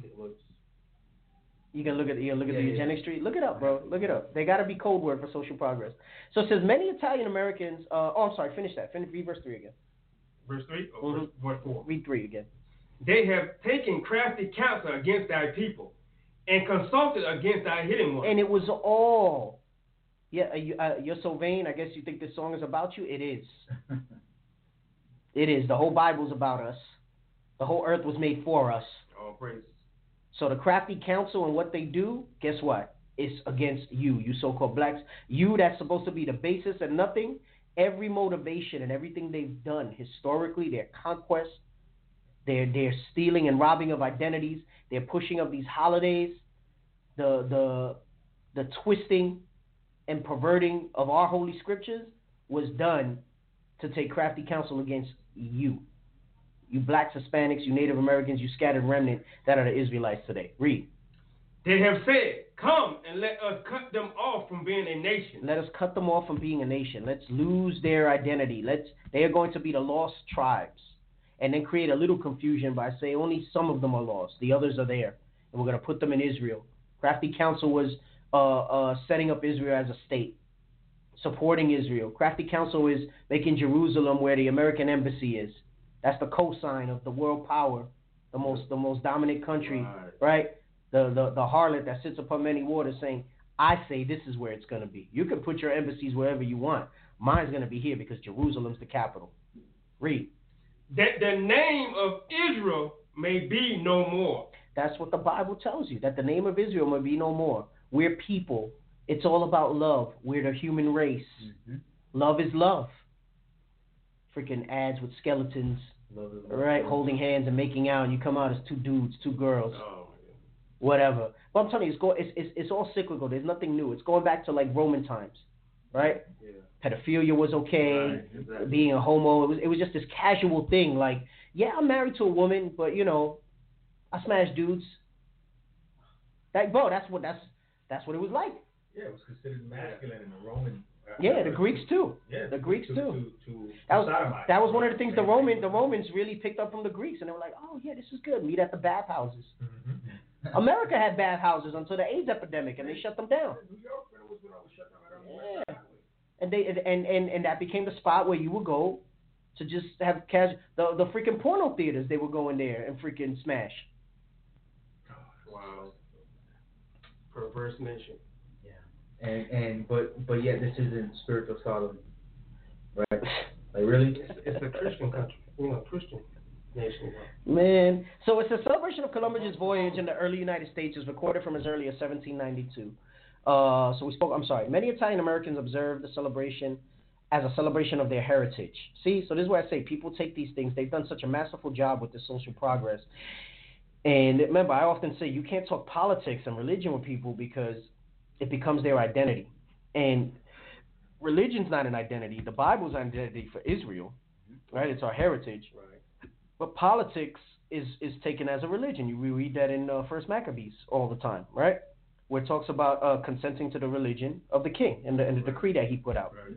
S1: You can look at you can look at yeah, the yeah. eugenics tree. Look it up, bro. Look it up. They got to be code word for social progress. So it says many Italian Americans. Uh, oh, I'm sorry. Finish that. Finish read verse three again.
S5: Verse three or mm-hmm. verse four.
S1: Read three again.
S5: They have taken crafty counsel against thy people, and consulted against thy hidden ones.
S1: And it was all. Yeah, you, uh, you're so vain. I guess you think this song is about you. It is. It is. The whole Bible's about us. The whole earth was made for us.
S5: Oh, praise.
S1: So the crafty counsel and what they do, guess what? It's against you, you so-called blacks. You that's supposed to be the basis and nothing. Every motivation and everything they've done historically, their conquest, their their stealing and robbing of identities, their pushing of these holidays, the the the twisting and perverting of our holy scriptures was done to take crafty counsel against you. You blacks, Hispanics, you Native Americans, you scattered remnant that are the Israelites today. Read.
S5: They have said, come and let us cut them off from being a nation.
S1: Let us cut them off from being a nation. Let's lose their identity. Let's. They are going to be the lost tribes. And then create a little confusion by saying only some of them are lost. The others are there. And we're going to put them in Israel. Crafty counsel was uh, uh, setting up Israel as a state, supporting Israel. Crafty counsel is making Jerusalem where the American embassy is. That's the cosign of the world power, the most the most dominant country, right? right? The, the the harlot that sits upon many waters saying, I say this is where it's going to be. You can put your embassies wherever you want. Mine's going to be here because Jerusalem's the capital. Read.
S5: That the name of Israel may be no more.
S1: That's what the Bible tells you, that the name of Israel may be no more. We're people. It's all about love. We're the human race. Mm-hmm. Love is love. freaking ads with skeletons,
S3: Love it.
S1: right, holding hands and making out, and you come out as two dudes, two girls,
S5: Oh,
S1: whatever. But I'm telling you, it's, go, it's, it's, it's all cyclical. There's nothing new. It's going back to like Roman times, right?
S3: Yeah.
S1: Pedophilia was okay.
S3: Right, exactly.
S1: Being a homo, it was it was just this casual thing. Like, yeah, I'm married to a woman, but you know, I smash dudes. Like, bro, that's what that's that's what it was like.
S4: Yeah, it was considered masculine in the Roman. Uh,
S1: Yeah, the Greeks too.
S4: Yeah,
S1: the
S4: to-
S1: Greeks
S4: to,
S1: too.
S4: To, to,
S1: that was
S4: sodomize.
S1: that was one of the things the
S4: Same
S1: Roman
S4: thing.
S1: the Romans really picked up from the Greeks, and they were like, oh yeah, this is good. Meet at the bathhouses.
S4: Mhm.
S1: America had bathhouses until the AIDS epidemic, and they shut them down.
S4: New York, when it was when I was shut down right on the
S1: Yeah.
S4: West Highway.
S1: And they and, and, and that became the spot where you would go to just have casual the the freaking porno theaters. They would go in there and freaking smash.
S5: wow. Perverse nation.
S3: And and but but yet this isn't spiritual sodomy, right? Like really?
S5: It's, it's a Christian country, you know, Christian nation.
S1: Man, so it's a celebration of Columbus's voyage in the early United States is recorded from as early as seventeen ninety-two. Uh, so we spoke. I'm sorry. Many Italian Americans observe the celebration as a celebration of their heritage. See, so this is why I say people take these things. They've done such a masterful job with the social progress. And remember, I often say you can't talk politics and religion with people because it becomes their identity. And religion's not an identity. The Bible's an identity for Israel, right? It's our heritage.
S5: Right.
S1: But politics is, is taken as a religion. You we read that in uh, First Maccabees all the time, right? Where it talks about uh, consenting to the religion of the king and the, and the decree that he put out.
S4: Right.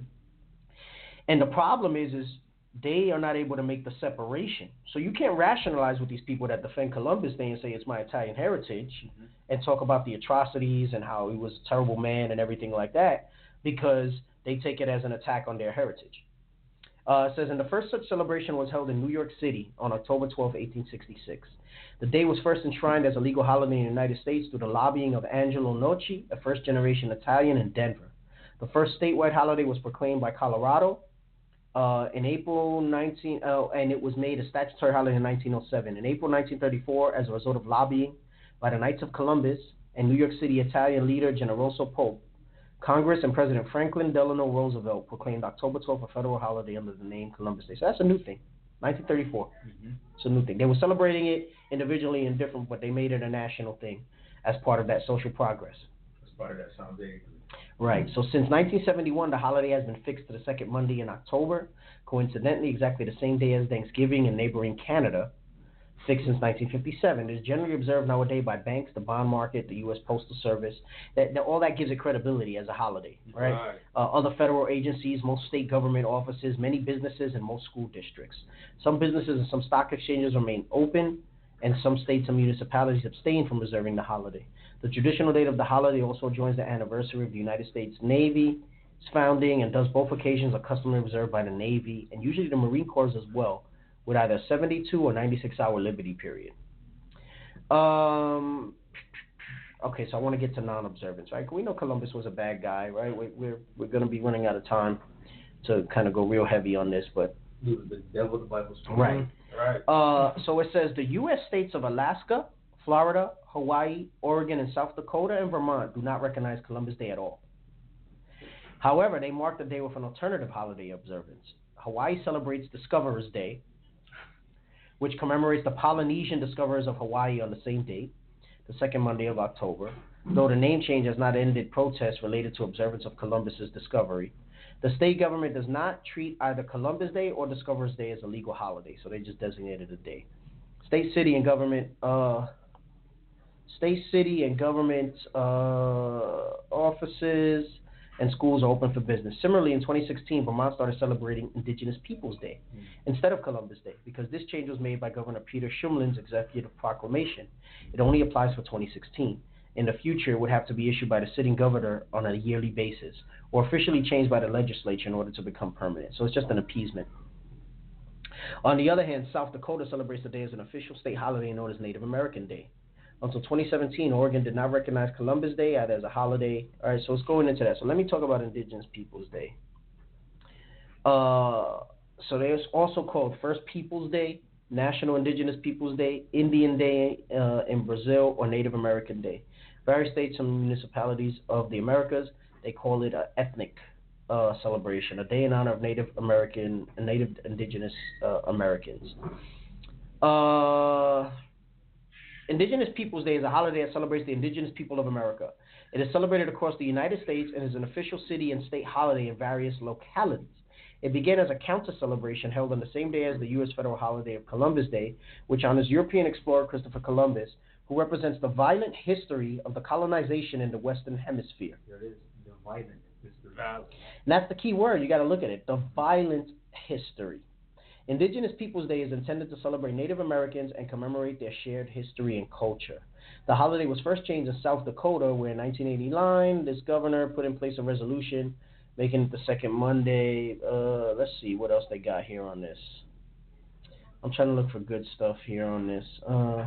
S1: And the problem is, is they are not able to make the separation. So you can't rationalize with these people that defend Columbus Day and say it's my Italian heritage mm-hmm. and talk about the atrocities and how he was a terrible man and everything like that, because they take it as an attack on their heritage. Uh, it says, and the first such celebration was held in New York City on October twelfth, eighteen sixty-six. The day was first enshrined as a legal holiday in the United States through the lobbying of Angelo Noci, a first-generation Italian in Denver. The first statewide holiday was proclaimed by Colorado uh, in April nineteenth, uh, and it was made a statutory holiday in nineteen oh seven. In April nineteen thirty-four, as a result of lobbying by the Knights of Columbus and New York City Italian leader Generoso Pope, Congress and President Franklin Delano Roosevelt proclaimed October twelfth a federal holiday under the name Columbus Day. So that's a new thing. nineteen thirty-four. Mm-hmm. It's a new thing. They were celebrating it individually and different, but they made it a national thing as part of that social progress.
S4: As part of that solidarity.
S1: Right. So since nineteen seventy-one, the holiday has been fixed to the second Monday in October. Coincidentally, exactly the same day as Thanksgiving in neighboring Canada. Fixed since nineteen fifty-seven. It is generally observed nowadays by banks, the bond market, the U S Postal Service. That, that all that gives it credibility as a holiday, right?
S5: Right.
S1: Uh, other federal agencies, most state government offices, many businesses, and most school districts. Some businesses and some stock exchanges remain open, and some states and municipalities abstain from observing the holiday. The traditional date of the holiday also joins the anniversary of the United States Navy's founding, and thus both occasions are customarily observed by the Navy and usually the Marine Corps as well, with either a seventy-two or ninety-six hour liberty period. Um, okay, so I want to get to non-observance, right? We know Columbus was a bad guy, right? We're we're, we're going to be running out of time to kind of go real heavy on this, but
S3: The devil, the Bible's true.
S1: right.
S5: Right.
S1: Uh, so it says the U S states of Alaska, Florida, Hawaii, Oregon, and South Dakota and Vermont do not recognize Columbus Day at all. However, they mark the day with an alternative holiday observance. Hawaii celebrates Discoverers Day, which commemorates the Polynesian discoverers of Hawaii on the same date, the second Monday of October, though the name change has not ended protests related to observance of Columbus's discovery. The state government does not treat either Columbus Day or Discoverers Day as a legal holiday, so they just designated a day. State, city, and government, uh, state, city, and government uh, offices and schools are open for business. Similarly, in twenty sixteen, Vermont started celebrating Indigenous Peoples Day mm. instead of Columbus Day, because this change was made by Governor Peter Shumlin's executive proclamation. It only applies for twenty sixteen. In the future, it would have to be issued by the sitting governor on a yearly basis, or officially changed by the legislature in order to become permanent. So it's just an appeasement. On the other hand, South Dakota celebrates the day as an official state holiday known as Native American Day. Until twenty seventeen, Oregon did not recognize Columbus Day either as a holiday. All right, so it's going into that. So let me talk about Indigenous Peoples Day. Uh, so there's also called First Peoples Day, National Indigenous Peoples Day, Indian Day uh, in Brazil, or Native American Day. Various states and municipalities of the Americas, they call it uh, ethnic uh, celebration, a day in honor of Native American, Native Indigenous uh, Americans. Uh, Indigenous Peoples Day is a holiday that celebrates the indigenous people of America. It is celebrated across the United States and is an official city and state holiday in various localities. It began as a counter-celebration held on the same day as the U S federal holiday of Columbus Day, which honors European explorer Christopher Columbus, who represents the violent history of the colonization in the Western Hemisphere.
S3: There it is, the violent history.
S1: And that's the key word. You got to look at it. The violent history. Indigenous Peoples Day is intended to celebrate Native Americans and commemorate their shared history and culture. The holiday was first changed in South Dakota, where in nineteen eighty-nine, this governor put in place a resolution making it the second Monday. Uh, let's see what else they got here on this. I'm trying to look for good stuff here on this. Uh,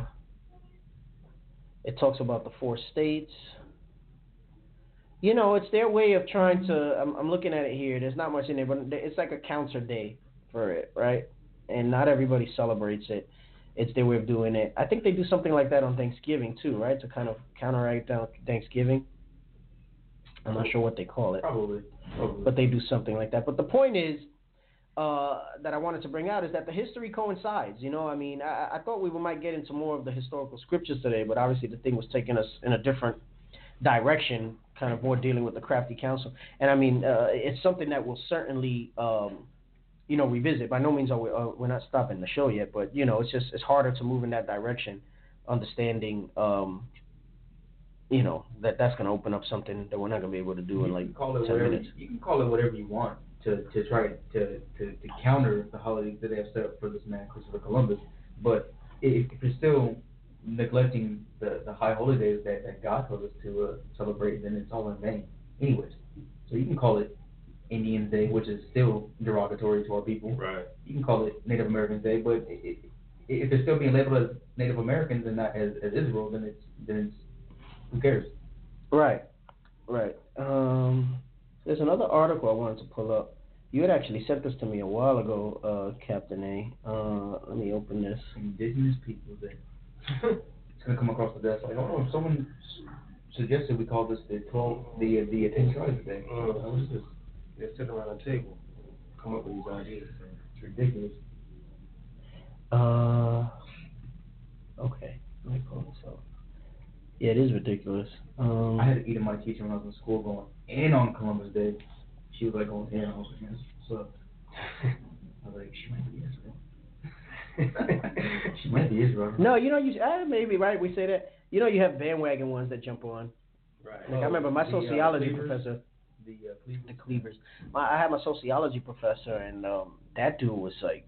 S1: it talks about the four states. You know, it's their way of trying to, I'm, I'm looking at it here. There's not much in there, but it's like a counter day for it, right? And not everybody celebrates it. It's their way of doing it. I think they do something like that on Thanksgiving too, right? To kind of counteract Thanksgiving. I'm not sure what they call it.
S3: Probably. Probably.
S1: But they do something like that. But the point is uh, that I wanted to bring out is that the history coincides. You know, I mean, I, I thought we might get into more of the historical scriptures today, but obviously the thing was taking us in a different direction, kind of more dealing with the crafty council. And I mean, uh, it's something that will certainly, um, you know, revisit. By no means are we, uh, we're not stopping the show yet, but you know, it's just it's harder to move in that direction, understanding. Um, You know, that that's going to open up something that we're not going to be able to do
S3: you
S1: in like
S3: call it
S1: ten
S3: whatever,
S1: minutes.
S3: You can call it whatever you want to, to try to, to, to counter the holidays that they have set up for this man, Christopher Columbus. But if, if you're still neglecting the, the high holidays that, that God told us to uh, celebrate, then it's all in vain. Anyways, so you can call it Indian Day, which is still derogatory to our people.
S5: Right.
S3: You can call it Native American Day, but it, it, if they're still being labeled as Native Americans and not as, as Israel, then it's then it's who cares?
S1: Right, right. Um, there's another article I wanted to pull up. You had actually sent this to me a while ago, uh, Captain A. Uh, let me open this.
S3: Indigenous People Day. It's gonna come across the desk like, oh, someone suggested we call this the twelve, the the Ten Tribes Day.
S5: Uh, what is this? They're sitting around a table, come up with these ideas.
S3: It's ridiculous.
S1: Uh, okay. Let me pull this up. Yeah, it is ridiculous. Um,
S3: I had to eat at my teacher when I was in school going in on Columbus Day. She was like going in. I was like, man, what's up? I was like, she might be Israel. She might be Israel.
S1: no, you know, you uh, maybe right. We say that. You know, you have bandwagon ones that jump on.
S5: Right.
S1: Like I remember my
S3: The, uh,
S1: sociology
S3: Cleavers.
S1: professor.
S3: The uh, Cleveland.
S1: The Cleavers. My, I had my sociology professor, and um, that dude was like,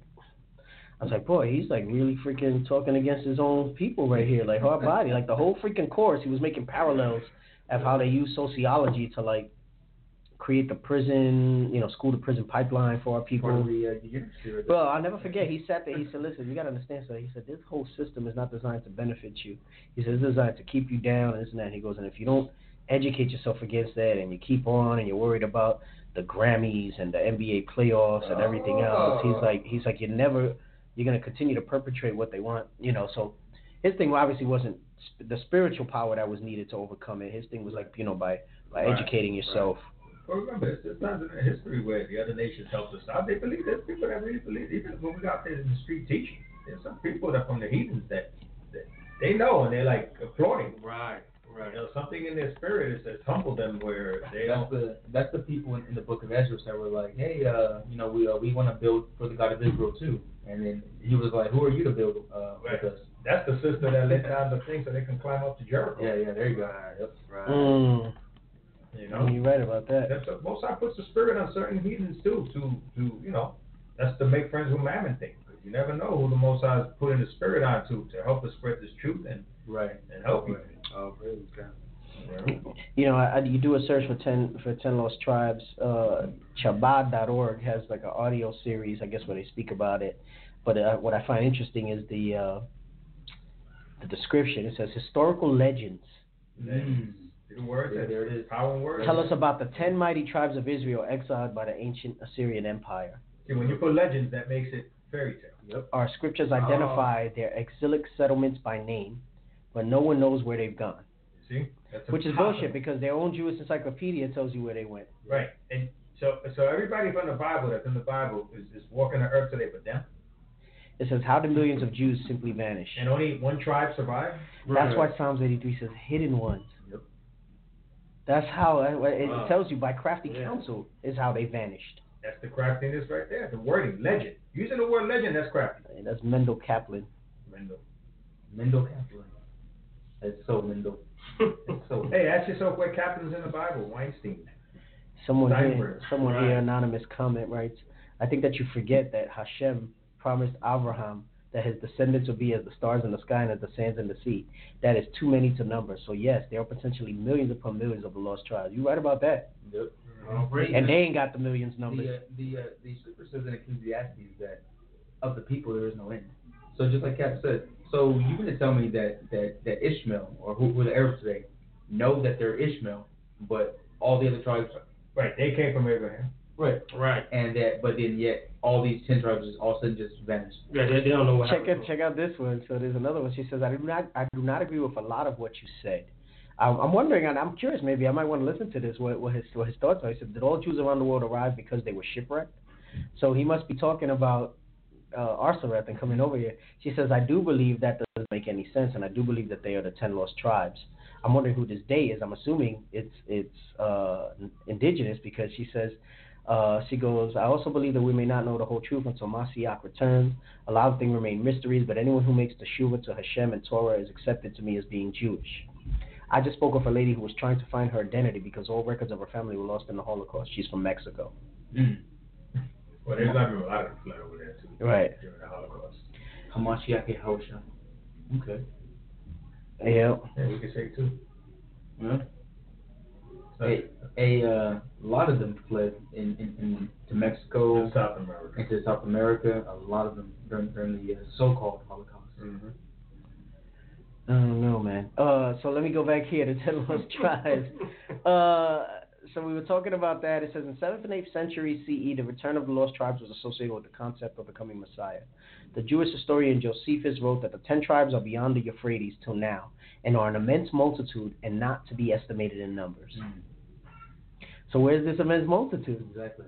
S1: I was like, boy, he's like really freaking talking against his own people right here, like hard body, like the whole freaking course. He was making parallels of how they use sociology to like create the prison, you know, school to prison pipeline for our people.
S3: Part of the, uh, the
S1: Well, I'll never forget. He sat there. He said, "Listen, you got to understand something." He said, "This whole system is not designed to benefit you. He says it's designed to keep you down and this and that." He goes, "And if you don't educate yourself against that, and you keep on, and you're worried about the Grammys and the N B A playoffs and everything else, he's like, he's like, you're never." You're going to continue to perpetrate what they want, you know. So his thing obviously wasn't sp- the spiritual power that was needed to overcome it. His thing was like, you know, by, by
S4: Right,
S1: educating yourself.
S4: Right. Well, remember, it's, it's not in history where the other nations helped us out. They believe, there's people that really believe, even when we got out there in the street teaching, there's some people that from the heathens that, that they know and they're like applauding.
S5: Right. Right.
S4: You know, something in their spirit is that's humbled them where they
S3: That's
S4: don't.
S3: the that's the people in, in the book of Ezra that were like, hey, uh, you know, we uh, we want to build for the God of Israel too. And then he was like, who are you to build uh,
S4: Right.
S3: with us?
S4: That's the sister that let down the thing so they can climb up to Jericho.
S3: Yeah, yeah, there you go.
S5: Right.
S3: Yep.
S5: Right.
S1: Mm,
S4: You know,
S1: you're right about that.
S4: that's a, Most High puts the spirit on certain heathens too. To to you know, that's the make friends with Mammon thing. Because you never know who the Most High is putting the spirit on to to help us spread this truth and
S3: Right.
S4: and help you.
S5: Oh, praise God.
S1: You know, I, you do a search for ten for ten lost tribes. Uh, Chabad dot org has like an audio series, I guess, where they speak about it. But uh, what I find interesting is the uh, the description. It says historical legends
S3: Mm.
S4: The word,
S3: Yeah, there it is.
S4: Power and word.
S1: tell us about the ten mighty tribes of Israel exiled by the ancient Assyrian Empire.
S4: See, when you put legends, that makes it fairy tale.
S3: Yep.
S1: Our scriptures identify their exilic settlements by name, but no one knows where they've gone.
S4: See, that's
S1: Which is
S4: impossible.
S1: bullshit because their own Jewish encyclopedia tells you where they went.
S4: Right, and So, so everybody from the Bible that's in the Bible is, is walking the earth today but them?
S1: It says, how did millions of Jews simply vanish?
S4: And only one tribe survived?
S1: That's why Psalms eighty-three says hidden ones.
S4: Yep.
S1: That's how, it
S5: Wow.
S1: tells you by crafty
S5: Yeah.
S1: counsel is how they vanished.
S4: That's the craftiness right there. The wording, legend. Using the word legend, that's crafty.
S1: And that's Mendel Kaplan.
S4: Mendel.
S3: Mendel Kaplan. That's so Mendel. That's so.
S4: Hey, ask yourself where Kaplan's in the Bible. Weinstein.
S1: Someone here,
S4: Steinberg.
S1: someone
S5: Right.
S1: here, anonymous comment writes, I think that you forget that Hashem promised Abraham that his descendants will be as the stars in the sky and as the sands in the sea. That is too many to number. So yes, there are potentially millions upon millions of the lost tribes. You right about that.
S3: Yep.
S5: Oh, great.
S1: And they ain't got the millions numbers.
S3: The uh, the uh, the scripture says in Ecclesiastes that of the people there is no end. So just like Cap said, so you gonna tell me that that, that Ishmael or who who the Arabs today know that they're Ishmael, but all the other tribes,
S4: Right, they came from Abraham.
S3: right,
S5: Right.
S3: and that but then yet all these ten tribes just all of a sudden just vanished.
S5: Yeah, they, they don't know what
S1: Check
S5: happened.
S1: it, check out this one. So there's another one. She says, I do not, I do not agree with a lot of what you said. I'm, I'm wondering, and I'm curious. Maybe I might want to listen to this. What, what his, what his thoughts are. He said, did all Jews around the world arrive because they were shipwrecked? So he must be talking about uh, Arsareth and coming over here. She says, I do believe that doesn't make any sense, and I do believe that they are the ten lost tribes. I'm wondering who this they is. I'm assuming it's it's uh, indigenous because she says. Uh, she goes, I also believe that we may not know the whole truth until Mashiach returns. A lot of things remain mysteries, but anyone who makes the Teshuvah to Hashem and Torah is accepted to me as being Jewish. I just spoke with a lady who was trying to find her identity because all records of her family were lost in the Holocaust. She's from Mexico.
S3: Mm.
S4: Well, there's not been a lot of flood over there, too.
S1: Right.
S4: During the Holocaust.
S3: Hamashiach Hosha. Okay.
S1: Yeah.
S4: Yeah, we could say, too.
S3: Yeah. A, a uh, lot of them fled in, in, in to Mexico,
S4: In South America.
S3: into South America. A lot of them during, during the uh, so-called Holocaust.
S4: Mm-hmm.
S1: I don't know, man. Uh, so let me go back here to ten lost tribes. Uh, so we were talking about that. It says in seventh and eighth century C E, the return of the lost tribes was associated with the concept of the coming Messiah. The Jewish historian Josephus wrote that the ten tribes are beyond the Euphrates till now, and are an immense multitude and not to be estimated in numbers.
S3: Mm.
S1: So where's this immense multitude?
S3: Exactly.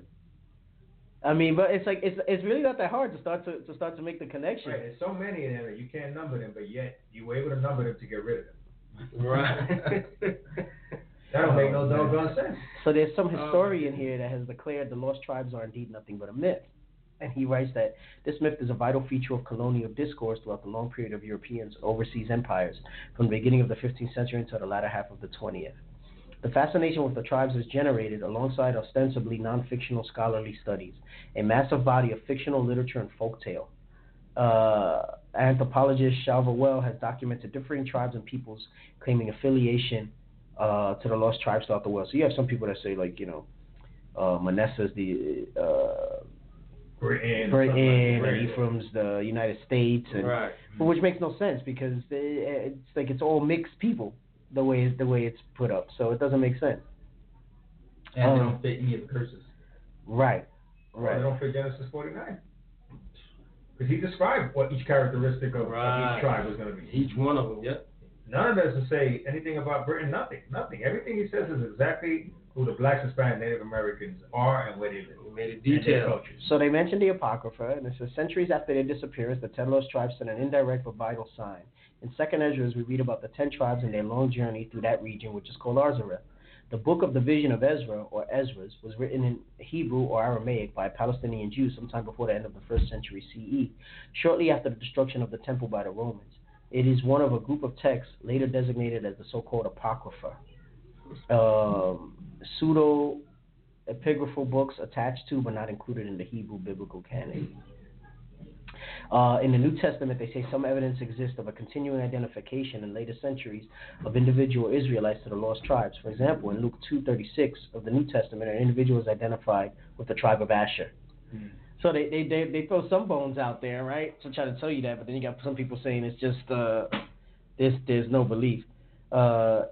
S1: I mean, but it's like it's it's really not that hard to start to to start to make the connection.
S4: Right, there's so many of them that you can't number them, but yet you were able to number them to get rid of them.
S5: Right.
S4: That don't make no doggone sense.
S1: So there's some historian here that has declared the lost tribes are indeed nothing but a myth. And he writes that this myth is a vital feature of colonial discourse throughout the long period of Europeans' overseas empires, from the beginning of the fifteenth century until the latter half of the twentieth. The fascination with the tribes is generated alongside ostensibly non-fictional scholarly studies, a massive body of fictional literature and folktale. Uh, anthropologist Shalva Well has documented differing tribes and peoples claiming affiliation uh, to the lost tribes throughout the world. So you have some people that say, like, you know, uh, Manasseh's the uh,
S4: Britain,
S1: Britain,
S4: like
S1: and Ephraim's the United States, and
S5: Right.
S1: but which makes no sense because they, it's like it's all mixed people the way the way it's put up, so it doesn't make sense.
S3: And they
S1: Um,
S3: don't fit any of the curses.
S1: Right,
S4: Well,
S1: right.
S4: they don't fit Genesis forty-nine. Because he described what each characteristic of,
S5: Right.
S4: of each tribe was going to be.
S5: Each one of them, yep.
S4: None of this to say anything about Britain, nothing, nothing. Everything he says is exactly who the blacks, Hispanic, Native Americans are and where they live.
S5: We made it
S4: And their
S5: detailed.
S4: cultures.
S1: So they mentioned the Apocrypha, and it says centuries after their disappearance, the ten lost tribes sent an indirect but vital sign. In Second Ezra, we read about the ten tribes and their long journey through that region, which is called Arzareth. The book of the Vision of Ezra, or Ezra's, was written in Hebrew or Aramaic by a Palestinian Jew sometime before the end of the first century C E, shortly after the destruction of the temple by the Romans. It is one of a group of texts later designated as the so-called Apocrypha, um, pseudo-epigraphal books attached to but not included in the Hebrew biblical canon. Uh, in the New Testament, they say some evidence exists of a continuing identification in later centuries of individual Israelites to the lost tribes. For example, in Luke two thirty-six of the New Testament, an individual is identified with the tribe of Asher.
S3: Mm.
S1: So they, they, they, they throw some bones out there, right, to try to tell you that, but then you got some people saying it's just uh, there's, there's no belief. Uh,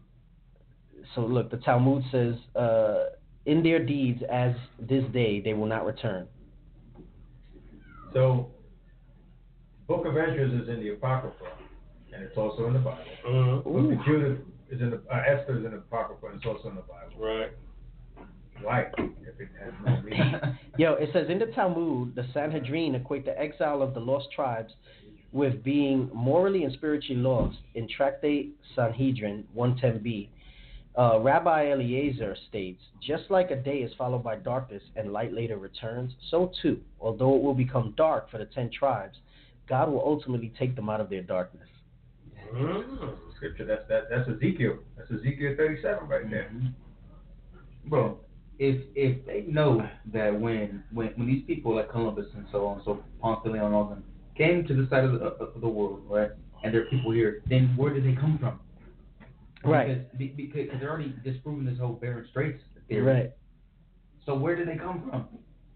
S1: so look, the Talmud says, uh, in their deeds as this day, they will not return.
S4: So, Book of Esdras is in the Apocrypha, and it's also in the Bible.
S5: Mm-hmm.
S4: Book of Judith is in the, uh, Esther is in the Apocrypha, and it's also in the Bible.
S5: Right.
S4: Why? If it has no meaning.
S1: Yo, it says in the Talmud, the Sanhedrin equate the exile of the lost tribes with being morally and spiritually lost. In Tractate Sanhedrin one ten b, uh, Rabbi Eliezer states, just like a day is followed by darkness and light later returns, so too, although it will become dark for the ten tribes, God will ultimately take them out of their darkness.
S4: Mm-hmm. Scripture, that's that, that's Ezekiel. That's Ezekiel thirty-seven right there.
S3: Mm-hmm. Bro, if if they know that when when when these people like Columbus and so on, so Ponce de Leon and all them came to the side of the of the world, right, and there are people here, then where did they come from?
S1: Right.
S3: Because, because they're already disproving this whole Bering Straits theory.
S1: Right.
S3: So where did they come from?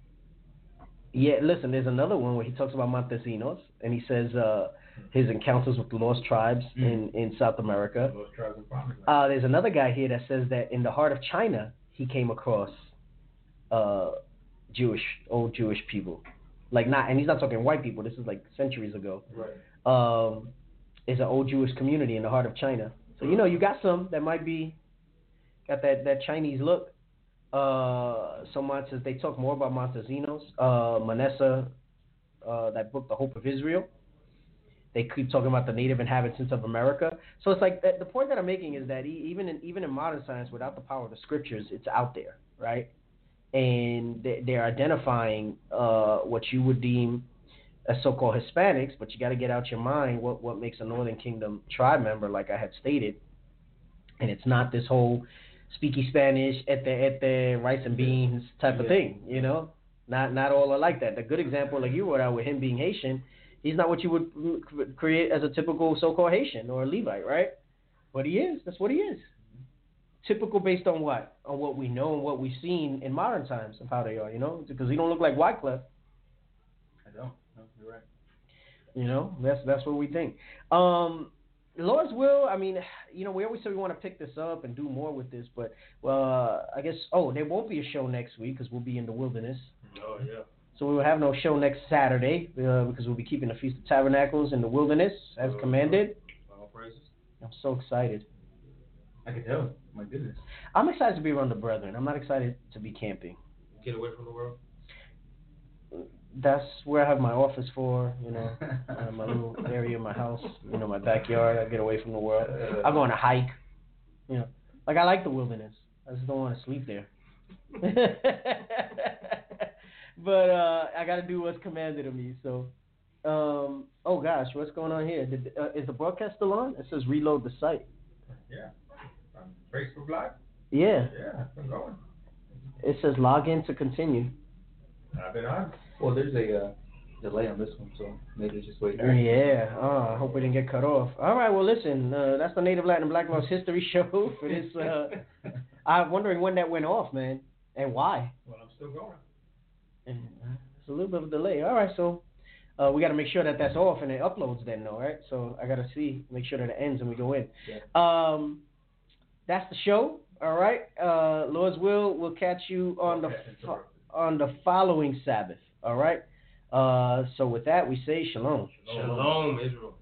S1: Yeah, listen, there's another one where he talks about Montesinos, and he says uh, his encounters with the lost tribes mm. in, in South America.
S4: Lost tribes in Promised Land.
S1: Uh, there's another guy here that says that in the heart of China, he came across uh, Jewish, old Jewish people. Like not, and he's not talking white people, this is like centuries ago.
S4: Right.
S1: Um, it's an old Jewish community in the heart of China. So, you know, you got some that might be, got that, that Chinese look. Uh, so Montes, they talk more about Montesinos. Uh, Manessa, uh, that book, The Hope of Israel. They keep talking about the native inhabitants of America. So it's like, the point that I'm making is that even in, even in modern science, without the power of the scriptures, it's out there, right? And they're identifying uh, what you would deem as so-called Hispanics, but you got to get out your mind what, what makes a Northern Kingdom tribe member, like I had stated. And it's not this whole speaky Spanish, ete, ete, rice and beans type of thing, you know? Not not all are like that. The good example, like you wrote out with him being Haitian, he's not what you would create as a typical so-called Haitian or a Levite, right? But he is. That's what he is. Typical based on what? On what we know and what we've seen in modern times of how they are, you know? Because he don't look like Wycliffe.
S3: I don't. No, you're right.
S1: You know, that's that's what we think. Um, Lord's will, I mean, you know, we always say we want to pick this up and do more with this, but, uh, I guess, oh, there won't be a show next week because we'll be in the wilderness.
S4: Oh, yeah.
S1: So we will have no show next Saturday uh, because we'll be keeping the Feast of Tabernacles in the wilderness as
S4: oh,
S1: commanded.
S4: All praises.
S1: I'm so excited.
S3: I can tell. My goodness.
S1: I'm excited to be around the brethren. I'm not excited to be camping.
S4: Get away from the world?
S1: That's where I have my office for, you know, uh, my little area in my house, you know, my backyard. I get away from the world. I go on a hike, you know. Like, I like the wilderness. I just don't want to sleep there. But uh, I got to do what's commanded of me. So, um, oh, gosh, what's going on here? Did, uh, is the broadcast still on? It says reload the site.
S4: Yeah. On Facebook Live?
S1: Yeah.
S4: Yeah, I'm going.
S1: It says log in to continue.
S4: I've been on.
S3: Well, there's a uh, delay on this one, so maybe just wait.
S1: Yeah. Oh, I hope we didn't get cut off. All right. Well, listen. Uh, that's the Native Latin and Black Males History Show for this. Uh, I'm wondering when that went off, man, and why.
S4: Well, I'm still going.
S1: And, uh, it's a little bit of a delay. All right. So uh, we got to make sure that that's off and it uploads then, though, right? So I got to see, make sure that it ends and we go in.
S3: Yeah.
S1: Um, that's the show. All right. Uh, Lord's will, we'll catch you on
S4: Okay,
S1: the fo- on the following Sabbath. All right. Uh, so with that, we say shalom.
S5: Shalom, Israel.